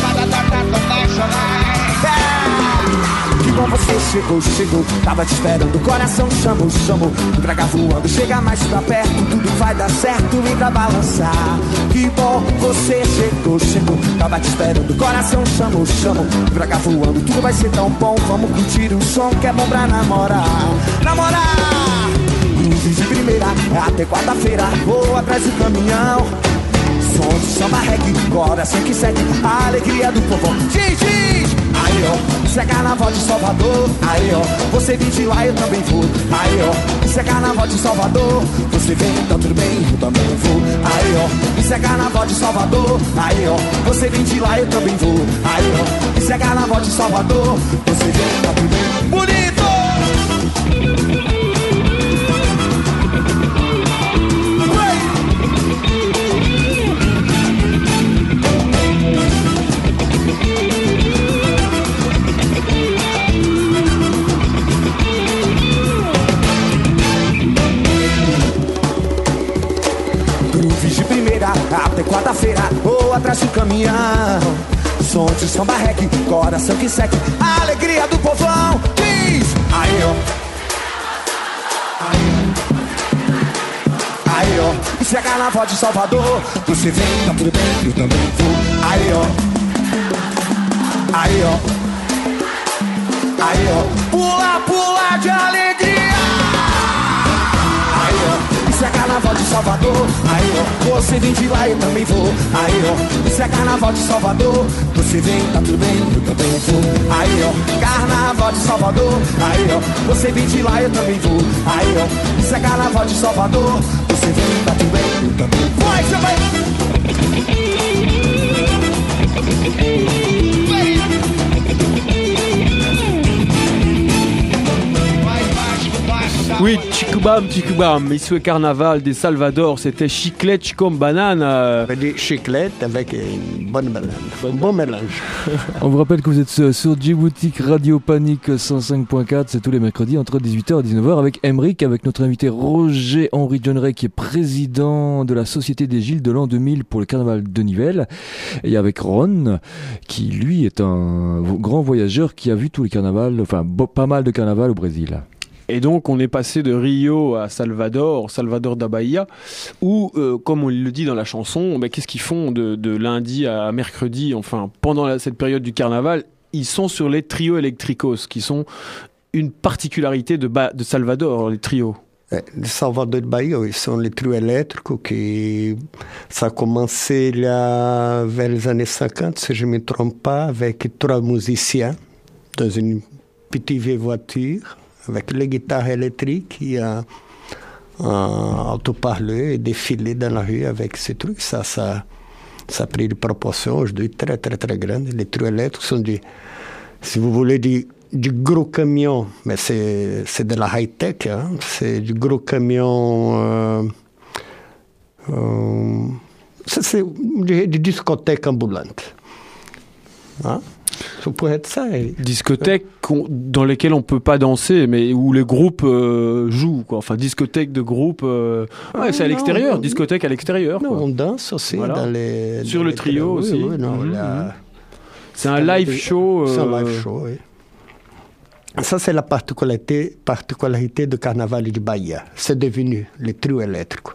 Que bom você chegou, tava te esperando, o coração chamou, praga voando, chega mais pra perto, tudo vai dar certo, vem pra balançar. Que bom você chegou, tava te esperando, o coração chamou, praga voando, tudo vai ser tão bom, vamos curtir o som que é bom pra namorar. Groove de primeira até quarta-feira, vou atrás do caminhão. Som de samba reggae, coração que segue, a alegria do povão. Diz, aí ó, isso é carnaval de Salvador. Aí ó, você vem de lá, eu também vou. Aí ó, isso é carnaval de Salvador. Você vem, tá tudo bem, eu também vou. Aí ó, isso é carnaval de Salvador. Aí ó, você vem de lá, eu também vou. Aí ó, isso é carnaval de Salvador. Você vem, tá tudo bem. Bonito! Até quarta-feira, vou atrás do caminhão. Som de samba reggae, coração que segue, a alegria do povão. Diz, aí ó, aí ó, isso é carnaval de Salvador. Você vem, tá tudo bem, eu também vou. Aí ó, aí ó, aí ó, pula de alegria. Aí ó, isso é carnaval de Salvador. Aí ó, você vem de lá, eu também vou. Aí ó, isso é carnaval de Salvador. Você vem, tá tudo bem, eu também vou. Aí ó, carnaval de Salvador. Aí ó, você vem de lá, eu também vou. Aí ó, isso é carnaval de Salvador. Você vem, tá tudo bem, eu também vou. Vai, você vai! Oui, Chicubam, ici au carnaval des Salvador, c'était Chiclete comme banane. Des chiclettes avec une bonne banane, un bon mélange. On vous rappelle que vous êtes sur Djibouti Radio Panique 105.4, c'est tous les mercredis entre 18h et 19h avec Emric, avec notre invité Roger-Henri John-Ray qui est président de la Société des Gilles de l'an 2000 pour le carnaval de Nivelles, et avec Ron qui lui est un grand voyageur qui a vu tous les carnavals, enfin pas mal de carnavals au Brésil. Et donc on est passé de Rio à Salvador da Bahia, où, comme on le dit dans la chanson, qu'est-ce qu'ils font de lundi à mercredi, enfin pendant cette période du carnaval, ils sont sur les trios eléctricos, qui sont une particularité de Salvador, les trios. De Salvador de Bahia, ils sont les trios électricos, qui ça a commencé là vers les années 50, si je ne me trompe pas, avec 3 musiciens dans une petite vieille voiture, avec les guitares électriques et un autoparleur et défiler dans la rue avec ces trucs. Ça a pris des proportions aujourd'hui très, très, très grandes. Les trios électriques sont si vous voulez, du gros camion, mais c'est de la high-tech, hein. C'est du gros camion, c'est des discothèques ambulantes. Hein? Ça pourrait être ça. Discothèques dans lesquelles on peut pas danser, mais où les groupes jouent, quoi. Enfin, discothèque de groupe. C'est à l'extérieur, discothèque à l'extérieur. Non, quoi. on danse aussi voilà. dans les. Sur le trio aussi. Oui, non, C'est un live show. C'est un live show, oui. Ça, c'est la particularité du carnaval de Bahia. C'est devenu les trios électriques.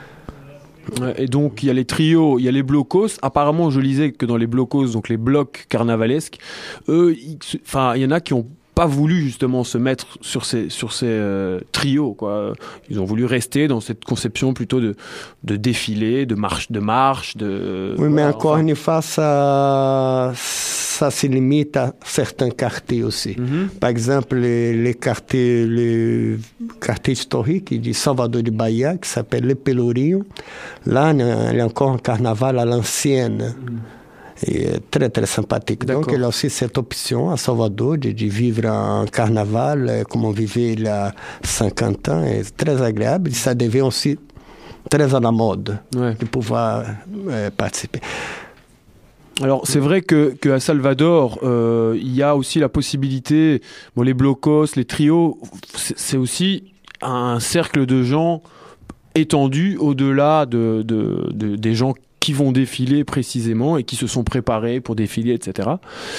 Et donc, il y a les trios, il y a les blocos. Apparemment, je lisais que dans les blocos, donc les blocs carnavalesques, eux, il y en a qui ont pas voulu justement se mettre sur ces trios, quoi. Ils ont voulu rester dans cette conception plutôt de défilé, de marche. Oui, mais encore une fois, ça se limite à certains quartiers aussi. Par exemple, les quartiers historiques de Salvador de Bahia, qui s'appelle Le Pelourinho. Là, il y a encore un carnaval à l'ancienne. Et très très sympathique. D'accord. Donc il y a aussi cette option à Salvador de vivre un carnaval comme on vivait il y a 50 ans, et très agréable. Ça devient aussi très à la mode de pouvoir participer. Alors c'est vrai que à Salvador, il y a aussi la possibilité, les blocos, les trios, c'est aussi un cercle de gens étendu au-delà des gens qui vont défiler précisément et qui se sont préparés pour défiler, etc.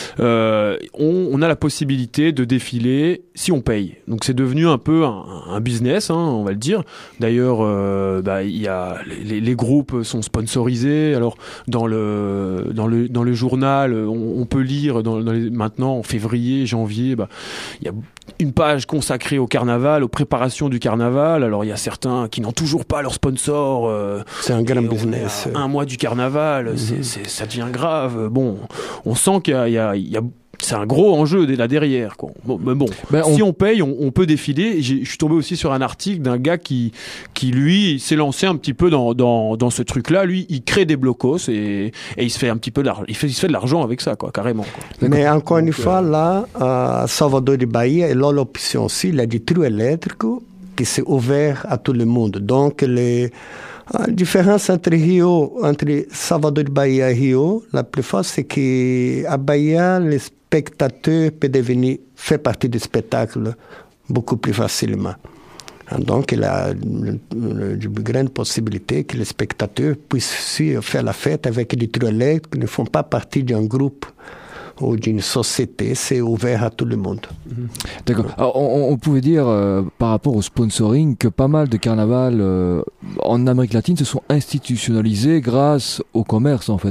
On a la possibilité de défiler si on paye. Donc c'est devenu un peu un business, on va le dire. D'ailleurs, il y a les groupes sont sponsorisés. Alors dans le journal, on peut lire maintenant en février, janvier, il y a une page consacrée au carnaval, aux préparations du carnaval. Alors il y a certains qui n'ont toujours pas leur sponsor. C'est un grand business. Un mois du carnaval, ça devient grave. Bon, on sent qu'il y a c'est un gros enjeu là derrière, quoi. Si on paye, on peut défiler. Je suis tombé aussi sur un article d'un gars qui lui s'est lancé un petit peu dans ce truc-là. Lui, il crée des blocos et il se fait un petit peu il se fait de l'argent avec ça, quoi, carrément, quoi. Mais encore une fois, là, à Salvador de Bahia, il y a l'option aussi, il y a du trio électrique qui s'est ouvert à tout le monde. Donc, la différence entre Salvador de Bahia et Rio, la plus forte, c'est qu'à Bahia, les spectateurs peuvent faire partie du spectacle beaucoup plus facilement. Donc, il y a une grande possibilité que les spectateurs puissent faire la fête avec des trios électriques qui ne font pas partie d'un groupe ou d'une société, c'est ouvert à tout le monde. D'accord. Alors, on pouvait dire, par rapport au sponsoring, que pas mal de carnavals en Amérique latine se sont institutionnalisés grâce au commerce, en fait.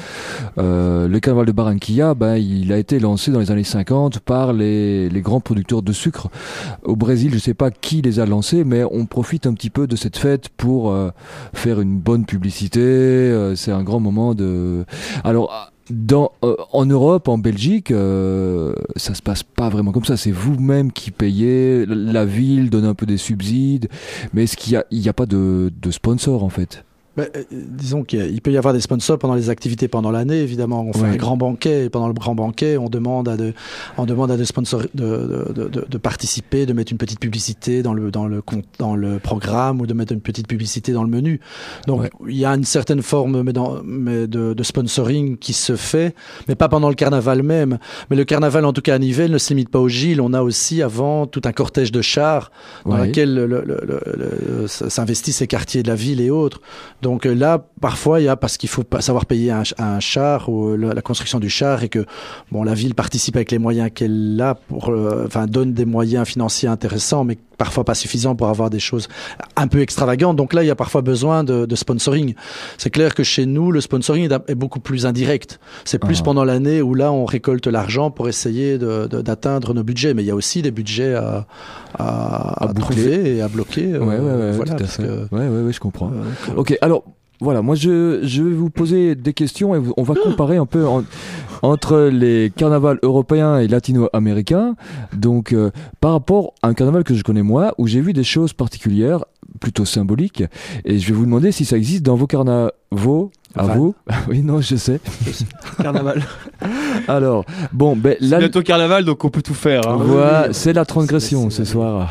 Le carnaval de Barranquilla, il a été lancé dans les années 50 par les grands producteurs de sucre. Au Brésil, je ne sais pas qui les a lancés, mais on profite un petit peu de cette fête pour faire une bonne publicité. C'est un grand moment de... Alors, en Europe, en Belgique, ça se passe pas vraiment comme ça. C'est vous-même qui payez, la ville donne un peu des subsides, mais est-ce qu'il y a pas de sponsor en fait? Disons qu'il peut y avoir des sponsors pendant les activités pendant l'année, évidemment. On fait un grand banquet, et pendant le grand banquet, on demande à des sponsors de participer, de mettre une petite publicité dans le programme ou de mettre une petite publicité dans le menu. Donc, il y a une certaine forme de sponsoring qui se fait, mais pas pendant le carnaval même. Mais le carnaval, en tout cas à Nivelles, ne se limite pas aux Gilles. On a aussi avant tout un cortège de chars dans lequel s'investissent ces quartiers de la ville et autres. Donc là, parfois, parce qu'il faut savoir payer un char ou la construction du char et que la ville participe avec les moyens qu'elle a donne des moyens financiers intéressants, mais parfois pas suffisants pour avoir des choses un peu extravagantes. Donc là, il y a parfois besoin de sponsoring. C'est clair que chez nous, le sponsoring est beaucoup plus indirect. C'est plus pendant l'année où là, on récolte l'argent pour essayer d'atteindre nos budgets. Mais il y a aussi des budgets à trouver et à bloquer. Voilà, tout à fait. Je comprends. Ok, alors voilà, moi je vais vous poser des questions et on va comparer un peu entre les carnavals européens et latino-américains. Donc par rapport à un carnaval que je connais moi, où j'ai vu des choses particulières, plutôt symboliques, et je vais vous demander si ça existe dans vos carnavals. À vous? Oui, non, je sais. Carnaval. Alors, c'est bientôt carnaval, donc on peut tout faire. Voilà, c'est la transgression ce soir.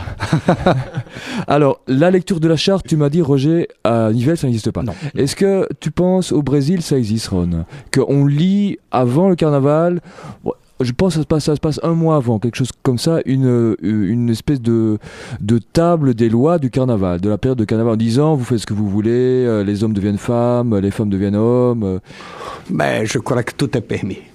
Alors, la lecture de la charte, tu m'as dit, Roger, à Nivelles, ça n'existe pas. Non. Est-ce que tu penses au Brésil, ça existe, Ron? Qu'on lit avant le carnaval? Je pense que ça se passe un mois avant, quelque chose comme ça, une espèce de table des lois du carnaval, de la période de carnaval, en disant vous faites ce que vous voulez, les hommes deviennent femmes, les femmes deviennent hommes. Je crois que tout est permis.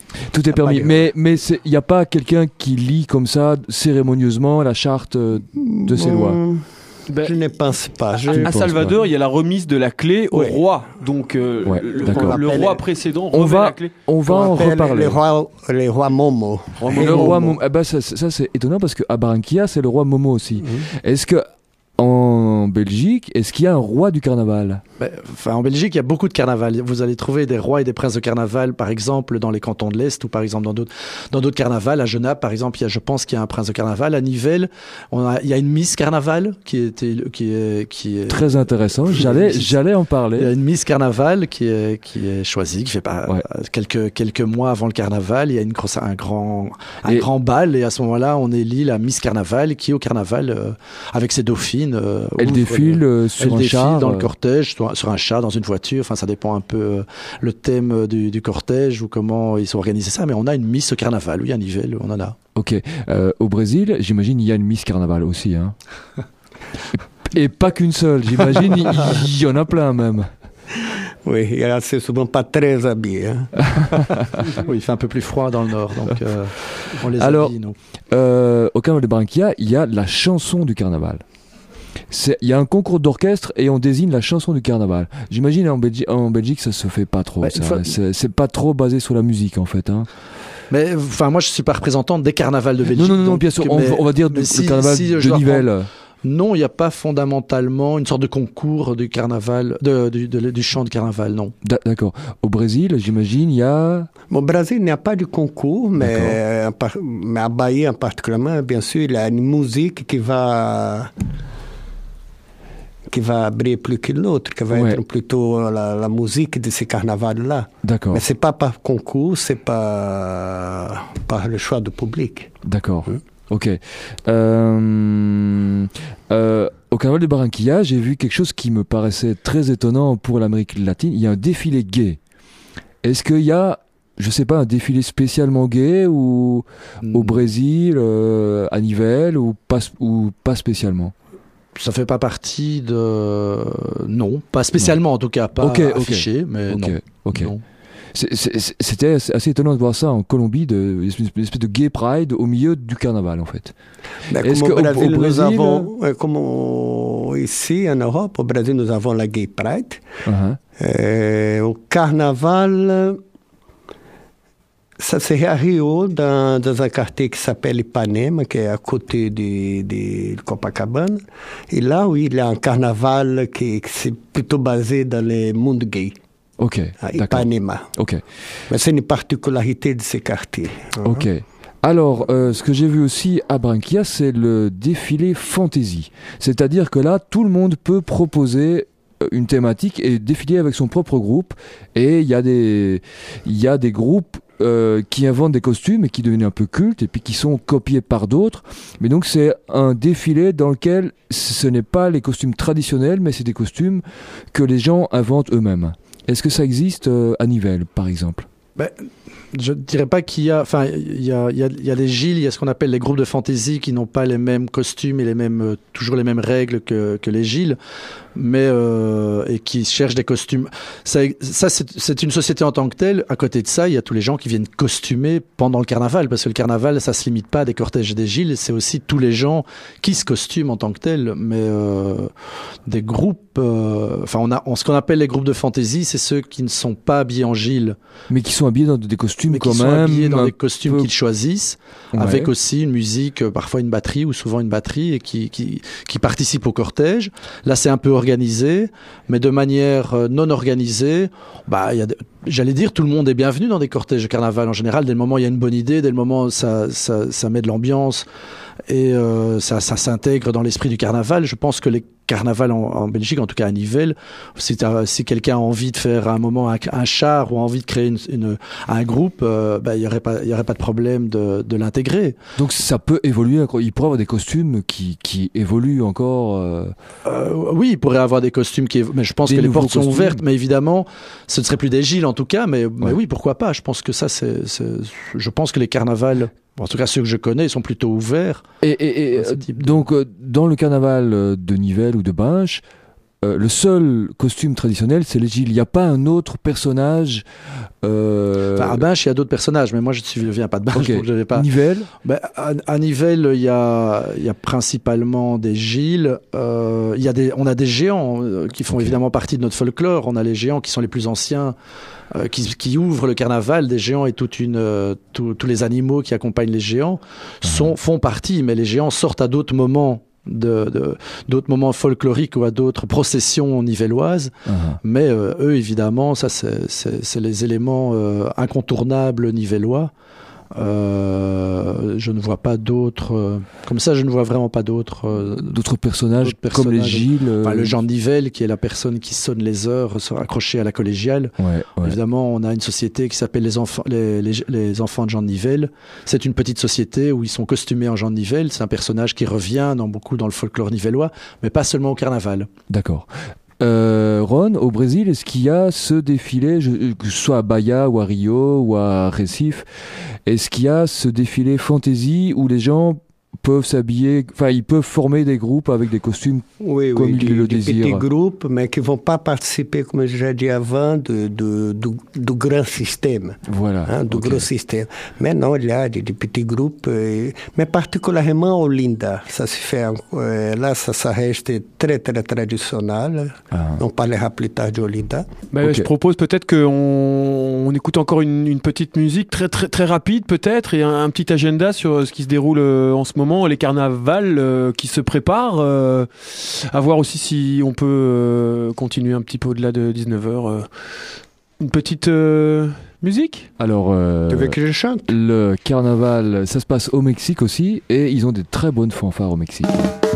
Tout est permis, mais il n'y a pas quelqu'un qui lit comme ça cérémonieusement la charte de ces lois. Je ne pense pas. À Salvador, il y a la remise de la clé au roi. Donc le roi précédent remet la clé. On va en reparler. Le roi Momo. Le roi Momo. Eh ben, ça c'est étonnant parce qu'à Barranquilla, c'est le roi Momo aussi. Est-ce que en Belgique, est-ce qu'il y a un roi du carnaval ? En Belgique, il y a beaucoup de carnaval. Vous allez trouver des rois et des princes de carnaval, par exemple, dans les cantons de l'Est ou par exemple dans d'autres carnavals. À Genappe, par exemple, je pense qu'il y a un prince de carnaval. À Nivelles, il y a une Miss Carnaval qui est très intéressant. J'allais en parler. Il y a une Miss Carnaval qui est choisie, qui fait quelques mois avant le carnaval. Il y a un grand bal et à ce moment-là, on élit la Miss Carnaval qui est au carnaval avec ses dauphines. Elle défile sur un char dans le cortège, sur un chat, dans une voiture. Enfin, ça dépend un peu le thème du cortège ou comment ils sont organisés ça. Mais on a une Miss Carnaval. Oui, à Nivelles, on en a. Ok. Au Brésil, j'imagine il y a une Miss Carnaval aussi. Hein. Et pas qu'une seule. J'imagine il y en a plein même. Oui, et c'est souvent pas très habillé. Hein. Oui, il fait un peu plus froid dans le nord, donc on les habille, nous. Au carnaval de Barranquilla, il y a la chanson du carnaval. Il y a un concours d'orchestre et on désigne la chanson du carnaval. J'imagine en Belgique ça se fait pas trop. C'est pas trop basé sur la musique en fait. Hein. Mais moi je suis pas représentant des carnavals de Belgique. Non, bien sûr. On va dire le carnaval de Nivelles. Non, il n'y a pas fondamentalement une sorte de concours du carnaval, du chant de carnaval, non. D'accord. Au Brésil, j'imagine, il y a... Au Brésil, il n'y a pas de concours, mais à Bahia en particulièrement, bien sûr, il y a une musique qui va briller plus que l'autre, qui va être plutôt la musique de ces carnavals-là. D'accord. Mais ce n'est pas par concours, c'est pas par le choix du public. D'accord. Ok. Au carnaval de Barranquilla, j'ai vu quelque chose qui me paraissait très étonnant pour l'Amérique latine. Il y a un défilé gay. Est-ce qu'il y a, je sais pas, un défilé spécialement gay ou au Brésil, à Nivelles ou pas spécialement? Ça fait pas partie de... Non, pas spécialement en tout cas, pas affiché, mais non. Ok. Non. C'était assez étonnant de voir ça en Colombie, une espèce de gay pride au milieu du carnaval en fait. Est-ce qu'au Brésil, nous avons, comme ici en Europe, au Brésil nous avons la gay pride. Au carnaval, ça c'est à Rio, dans un quartier qui s'appelle Ipanema, qui est à côté de Copacabana. Et là, oui, il y a un carnaval qui est plutôt basé dans le monde gay. Ok, à Ipanema. Ok. Mais c'est une particularité de ces quartiers. Ok. Alors, ce que j'ai vu aussi à Barranquilla, c'est le défilé fantasy. C'est-à-dire que là, tout le monde peut proposer une thématique et défiler avec son propre groupe. Et il y a des groupes qui inventent des costumes et qui deviennent un peu cultes et puis qui sont copiés par d'autres. Mais donc c'est un défilé dans lequel ce n'est pas les costumes traditionnels, mais c'est des costumes que les gens inventent eux-mêmes. Est-ce que ça existe à Nivelles, par exemple ? Je ne dirais pas qu'il y a... Enfin, il y a des gilles, il y a ce qu'on appelle les groupes de fantaisie qui n'ont pas les mêmes costumes et toujours les mêmes règles que les gilles, mais et qui cherchent des costumes. Ça c'est une société en tant que telle. À côté de ça, il y a tous les gens qui viennent costumer pendant le carnaval, parce que le carnaval, ça se limite pas à des cortèges et des gilles, c'est aussi tous les gens qui se costument en tant que tels. Mais des groupes... ce qu'on appelle les groupes de fantaisie, c'est ceux qui ne sont pas habillés en gilles. Mais qui sont habillés dans des costumes mais quand qui même. sont habillés dans des costumes qu'ils choisissent, Ouais. avec aussi une musique, parfois une batterie ou souvent une batterie, et qui participe au cortège. Là, c'est un peu organisé, mais de manière non organisée, j'allais dire, tout le monde est bienvenu dans des cortèges de carnaval en général. Dès le moment où il y a une bonne idée, dès le moment où ça met de l'ambiance et ça s'intègre dans l'esprit du carnaval. Je pense que les carnavals en Belgique, en tout cas à Nivelles, si quelqu'un a envie de faire à un moment un char ou a envie de créer un groupe, il y aurait pas de problème de l'intégrer. Donc ça peut évoluer. Il pourrait avoir des costumes qui évoluent encore. Oui, il pourrait avoir des costumes mais je pense que les portes sont ouvertes. Mais évidemment, ce ne serait plus des gilles en tout cas. Mais oui, pourquoi pas. Je pense que ça, je pense que les carnavals, en tout cas ceux que je connais, sont plutôt ouverts. Donc dans le carnaval de Nivelles ou de Binche, le seul costume traditionnel, c'est les Gilles. Il n'y a pas un autre personnage. À Binche, il y a d'autres personnages, mais moi je ne viens pas de Binche, donc je vais pas. Nivelles. À Nivelles, il y a principalement des Gilles. On a des géants qui font évidemment partie de notre folklore. On a les géants qui sont les plus anciens, qui ouvrent le carnaval. Des géants et tous les animaux qui accompagnent les géants font partie, mais les géants sortent à d'autres moments. D'autres moments folkloriques ou à d'autres processions nivelloises, mais eux évidemment ça c'est les éléments incontournables nivellois. Je ne vois pas d'autres comme ça, je ne vois vraiment pas d'autres personnages comme les Gilles. Le Jean Nivelle qui est la personne qui sonne les heures accrochée à la collégiale. Évidemment, on a une société qui s'appelle les enfants de Jean Nivelle. C'est une petite société où ils sont costumés en Jean Nivelle. C'est un personnage qui revient beaucoup dans le folklore nivellois, mais pas seulement au carnaval. D'accord. Ron, au Brésil, est-ce qu'il y a ce défilé, que ce soit à Bahia ou à Rio ou à Recife, est-ce qu'il y a ce défilé fantasy où les gens peuvent s'habiller, ils peuvent former des groupes avec des costumes comme ils le désirent? Petits groupes, mais qui ne vont pas participer, comme j'ai dit avant, du grand système. Voilà. Gros système. Mais non, il y a des petits groupes, mais particulièrement Olinda. Ça se fait, là, ça reste très, très traditionnel. On parlera plus tard de Olinda. Je propose peut-être qu'on écoute encore une petite musique très, très, très rapide, peut-être, et un petit agenda sur ce qui se déroule en ce moment. Les carnavals qui se préparent, à voir aussi si on peut continuer un petit peu au-delà de 19h. Une petite musique. Alors, tu veux que je chante? Le carnaval, ça se passe au Mexique aussi, et ils ont des très bonnes fanfares au Mexique.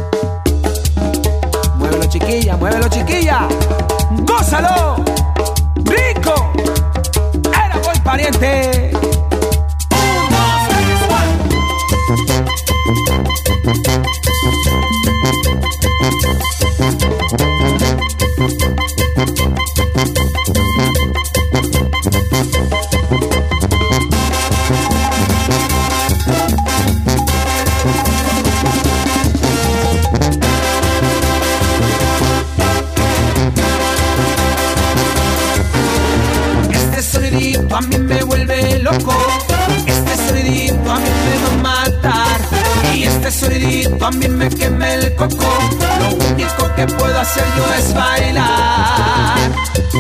Muévelo chiquilla, gózalo, rico, era muy pariente. Este sonidito a mí me vuelve loco. Este sonidito a mí me va a matar. Y este sonidito a mí me quema el coco. Lo único que puedo hacer yo es bailar.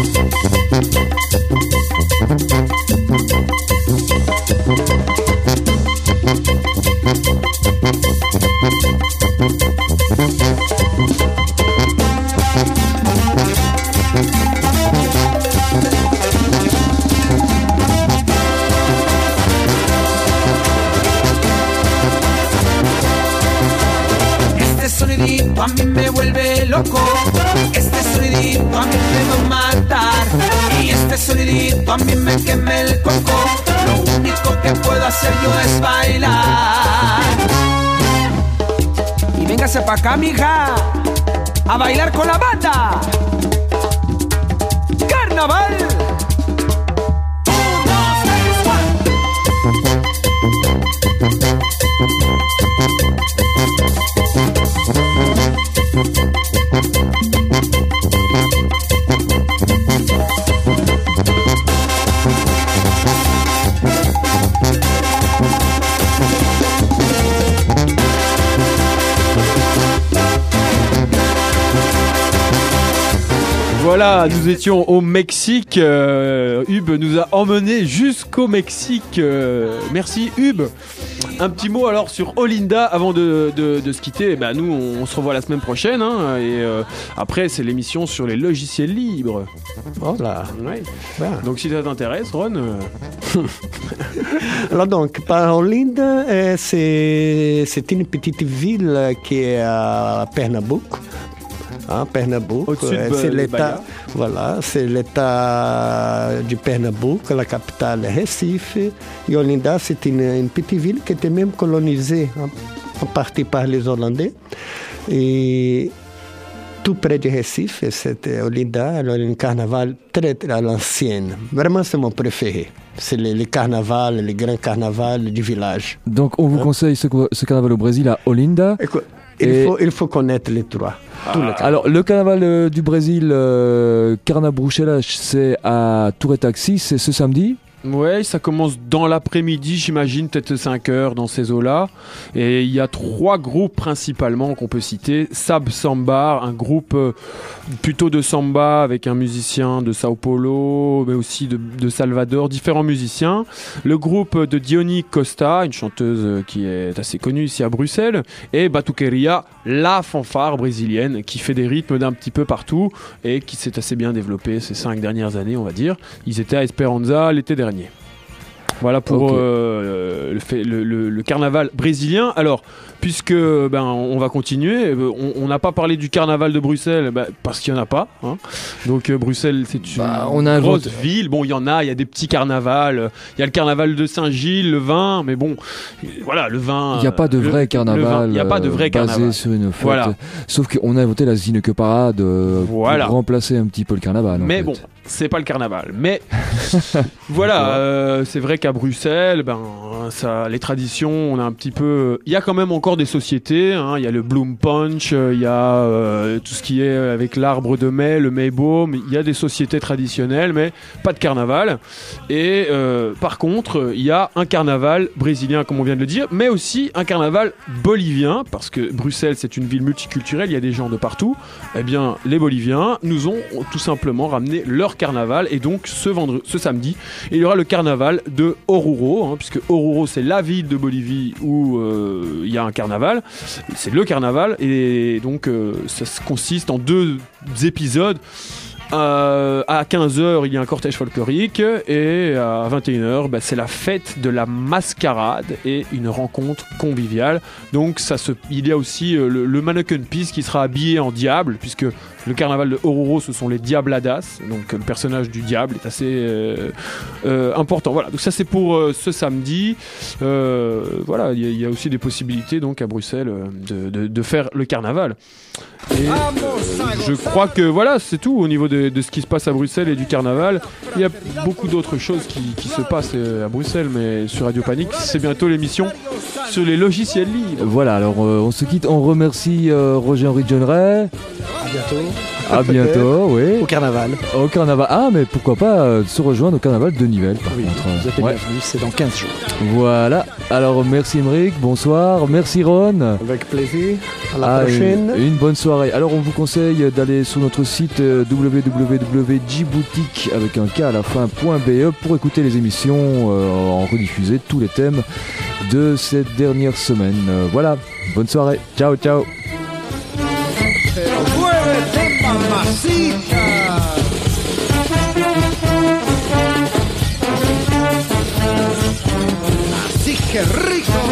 A mí me vuelve loco, este sonidito a mí me va a matar. Y este sonidito a mí me quema el coco. Lo único que puedo hacer yo es bailar. Y véngase pa' acá, mija, a bailar con la banda. ¡Carnaval! Voilà, nous étions au Mexique. Hub nous a emmenés jusqu'au Mexique. Merci Hub. Un petit mot alors sur Olinda avant de se quitter. Nous, on se revoit la semaine prochaine. Et après, c'est l'émission sur les logiciels libres. Voilà. Ouais. Donc si ça t'intéresse, Ron. Alors donc, par Olinda, c'est une petite ville qui est à Pernambouc. Pernambouc, c'est l'État, c'est l'État de Pernambouc, la capitale est Recife. Et Olinda, c'est une petite ville qui était même colonisée en partie par les Hollandais. Et tout près de Recife, c'était Olinda, alors un carnaval très, très à l'ancienne. Vraiment, c'est mon préféré. C'est les carnavals, les grands carnavals du village. Donc, on vous conseille ce carnaval au Brésil à Olinda. Il faut connaître les trois. Alors, le carnaval du Brésil, Carna Bruxelas, c'est à Tour et Taxi, c'est ce samedi. Ouais, ça commence dans l'après-midi, j'imagine, peut-être 5 heures dans ces eaux-là. Et il y a 3 groupes principalement qu'on peut citer. Sab Samba, un groupe plutôt de samba avec un musicien de Sao Paulo, mais aussi de Salvador, différents musiciens. Le groupe de Diony Costa, une chanteuse qui est assez connue ici à Bruxelles. Et Batuqueria, la fanfare brésilienne qui fait des rythmes d'un petit peu partout et qui s'est assez bien développée ces 5 dernières années, on va dire. Ils étaient à Esperanza l'été dernier. Voilà pour le carnaval brésilien. Alors, puisque on va continuer, on n'a pas parlé du carnaval de Bruxelles parce qu'il n'y en a pas. Hein. Donc Bruxelles, c'est une grosse ville. Bon, il y a des petits carnavals. Il y a le carnaval de Saint-Gilles, le vin, mais bon, voilà, le vin. Il n'y a pas de vrai carnaval. Il n'y a pas de vrai carnaval basé sur une fête. Voilà. Sauf qu'on a inventé la Zineke Parade pour remplacer un petit peu le carnaval. Mais bon, c'est pas le carnaval. Mais voilà, c'est vrai qu'à Bruxelles, les traditions, on a un petit peu. Il y a quand même encore des sociétés. Hein. Il y a le Bloom Punch, il y a tout ce qui est avec l'arbre de mai, le Maybaum. Il y a des sociétés traditionnelles, mais pas de carnaval. Et par contre, il y a un carnaval brésilien, comme on vient de le dire, mais aussi un carnaval bolivien, parce que Bruxelles, c'est une ville multiculturelle. Il y a des gens de partout. Eh bien, les Boliviens nous ont tout simplement ramené leur carnaval, et donc ce samedi, il y aura le carnaval de Oruro, hein, puisque Oruro, c'est la ville de Bolivie où il y a un carnaval. C'est le carnaval, et donc ça consiste en 2 épisodes. À 15h, il y a un cortège folklorique, et à 21h, c'est la fête de la mascarade et une rencontre conviviale. Donc il y a aussi le Mannequin Peace qui sera habillé en diable, puisque le carnaval de Oruro, ce sont les Diabladas. Donc le personnage du diable est assez important. Voilà, donc ça c'est pour ce samedi. Voilà, il y a aussi des possibilités donc à Bruxelles de faire le carnaval. Et je crois que voilà, c'est tout au niveau de ce qui se passe à Bruxelles et du carnaval. Il y a beaucoup d'autres choses qui se passent à Bruxelles, mais sur Radio Panique, c'est bientôt l'émission sur les logiciels libres. Voilà, alors on se quitte, on remercie Roger-Henri Jeanneret. À bientôt, oui. Au carnaval. Au carnaval. Ah, mais pourquoi pas se rejoindre au carnaval de Nivelles, par contre. Vous êtes bienvenus, c'est dans 15 jours. Voilà. Alors, merci Émeric, bonsoir. Merci Ron. Avec plaisir. À la prochaine. Une bonne soirée. Alors, on vous conseille d'aller sur notre site www.djiboutique avec un K à la fin.be pour écouter les émissions en rediffusé, tous les thèmes de cette dernière semaine. Voilà. Bonne soirée. Ciao, ciao. Mamacita. Así que rico.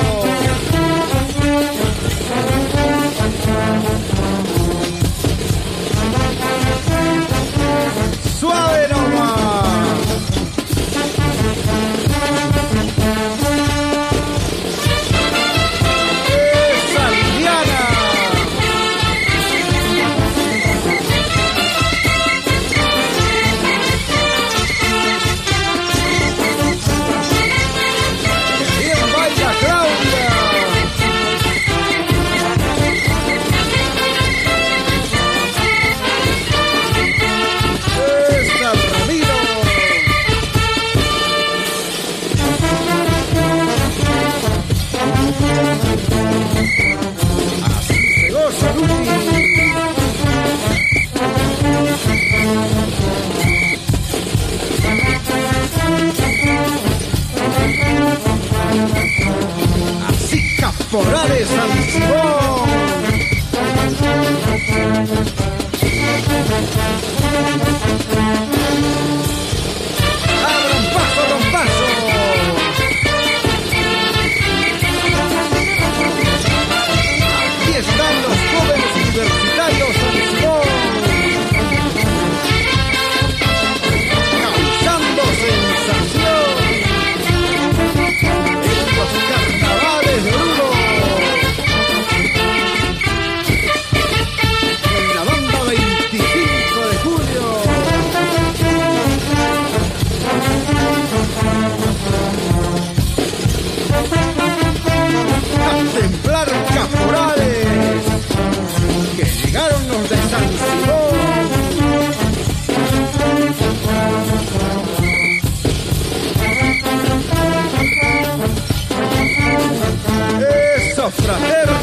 Suave nomás. Esa Liliana. Así caporales San Simón. Abran paso, rompazo. Aquí están los jóvenes universitarios San Simón, causando sensación en los carnavales rudos. frateiro.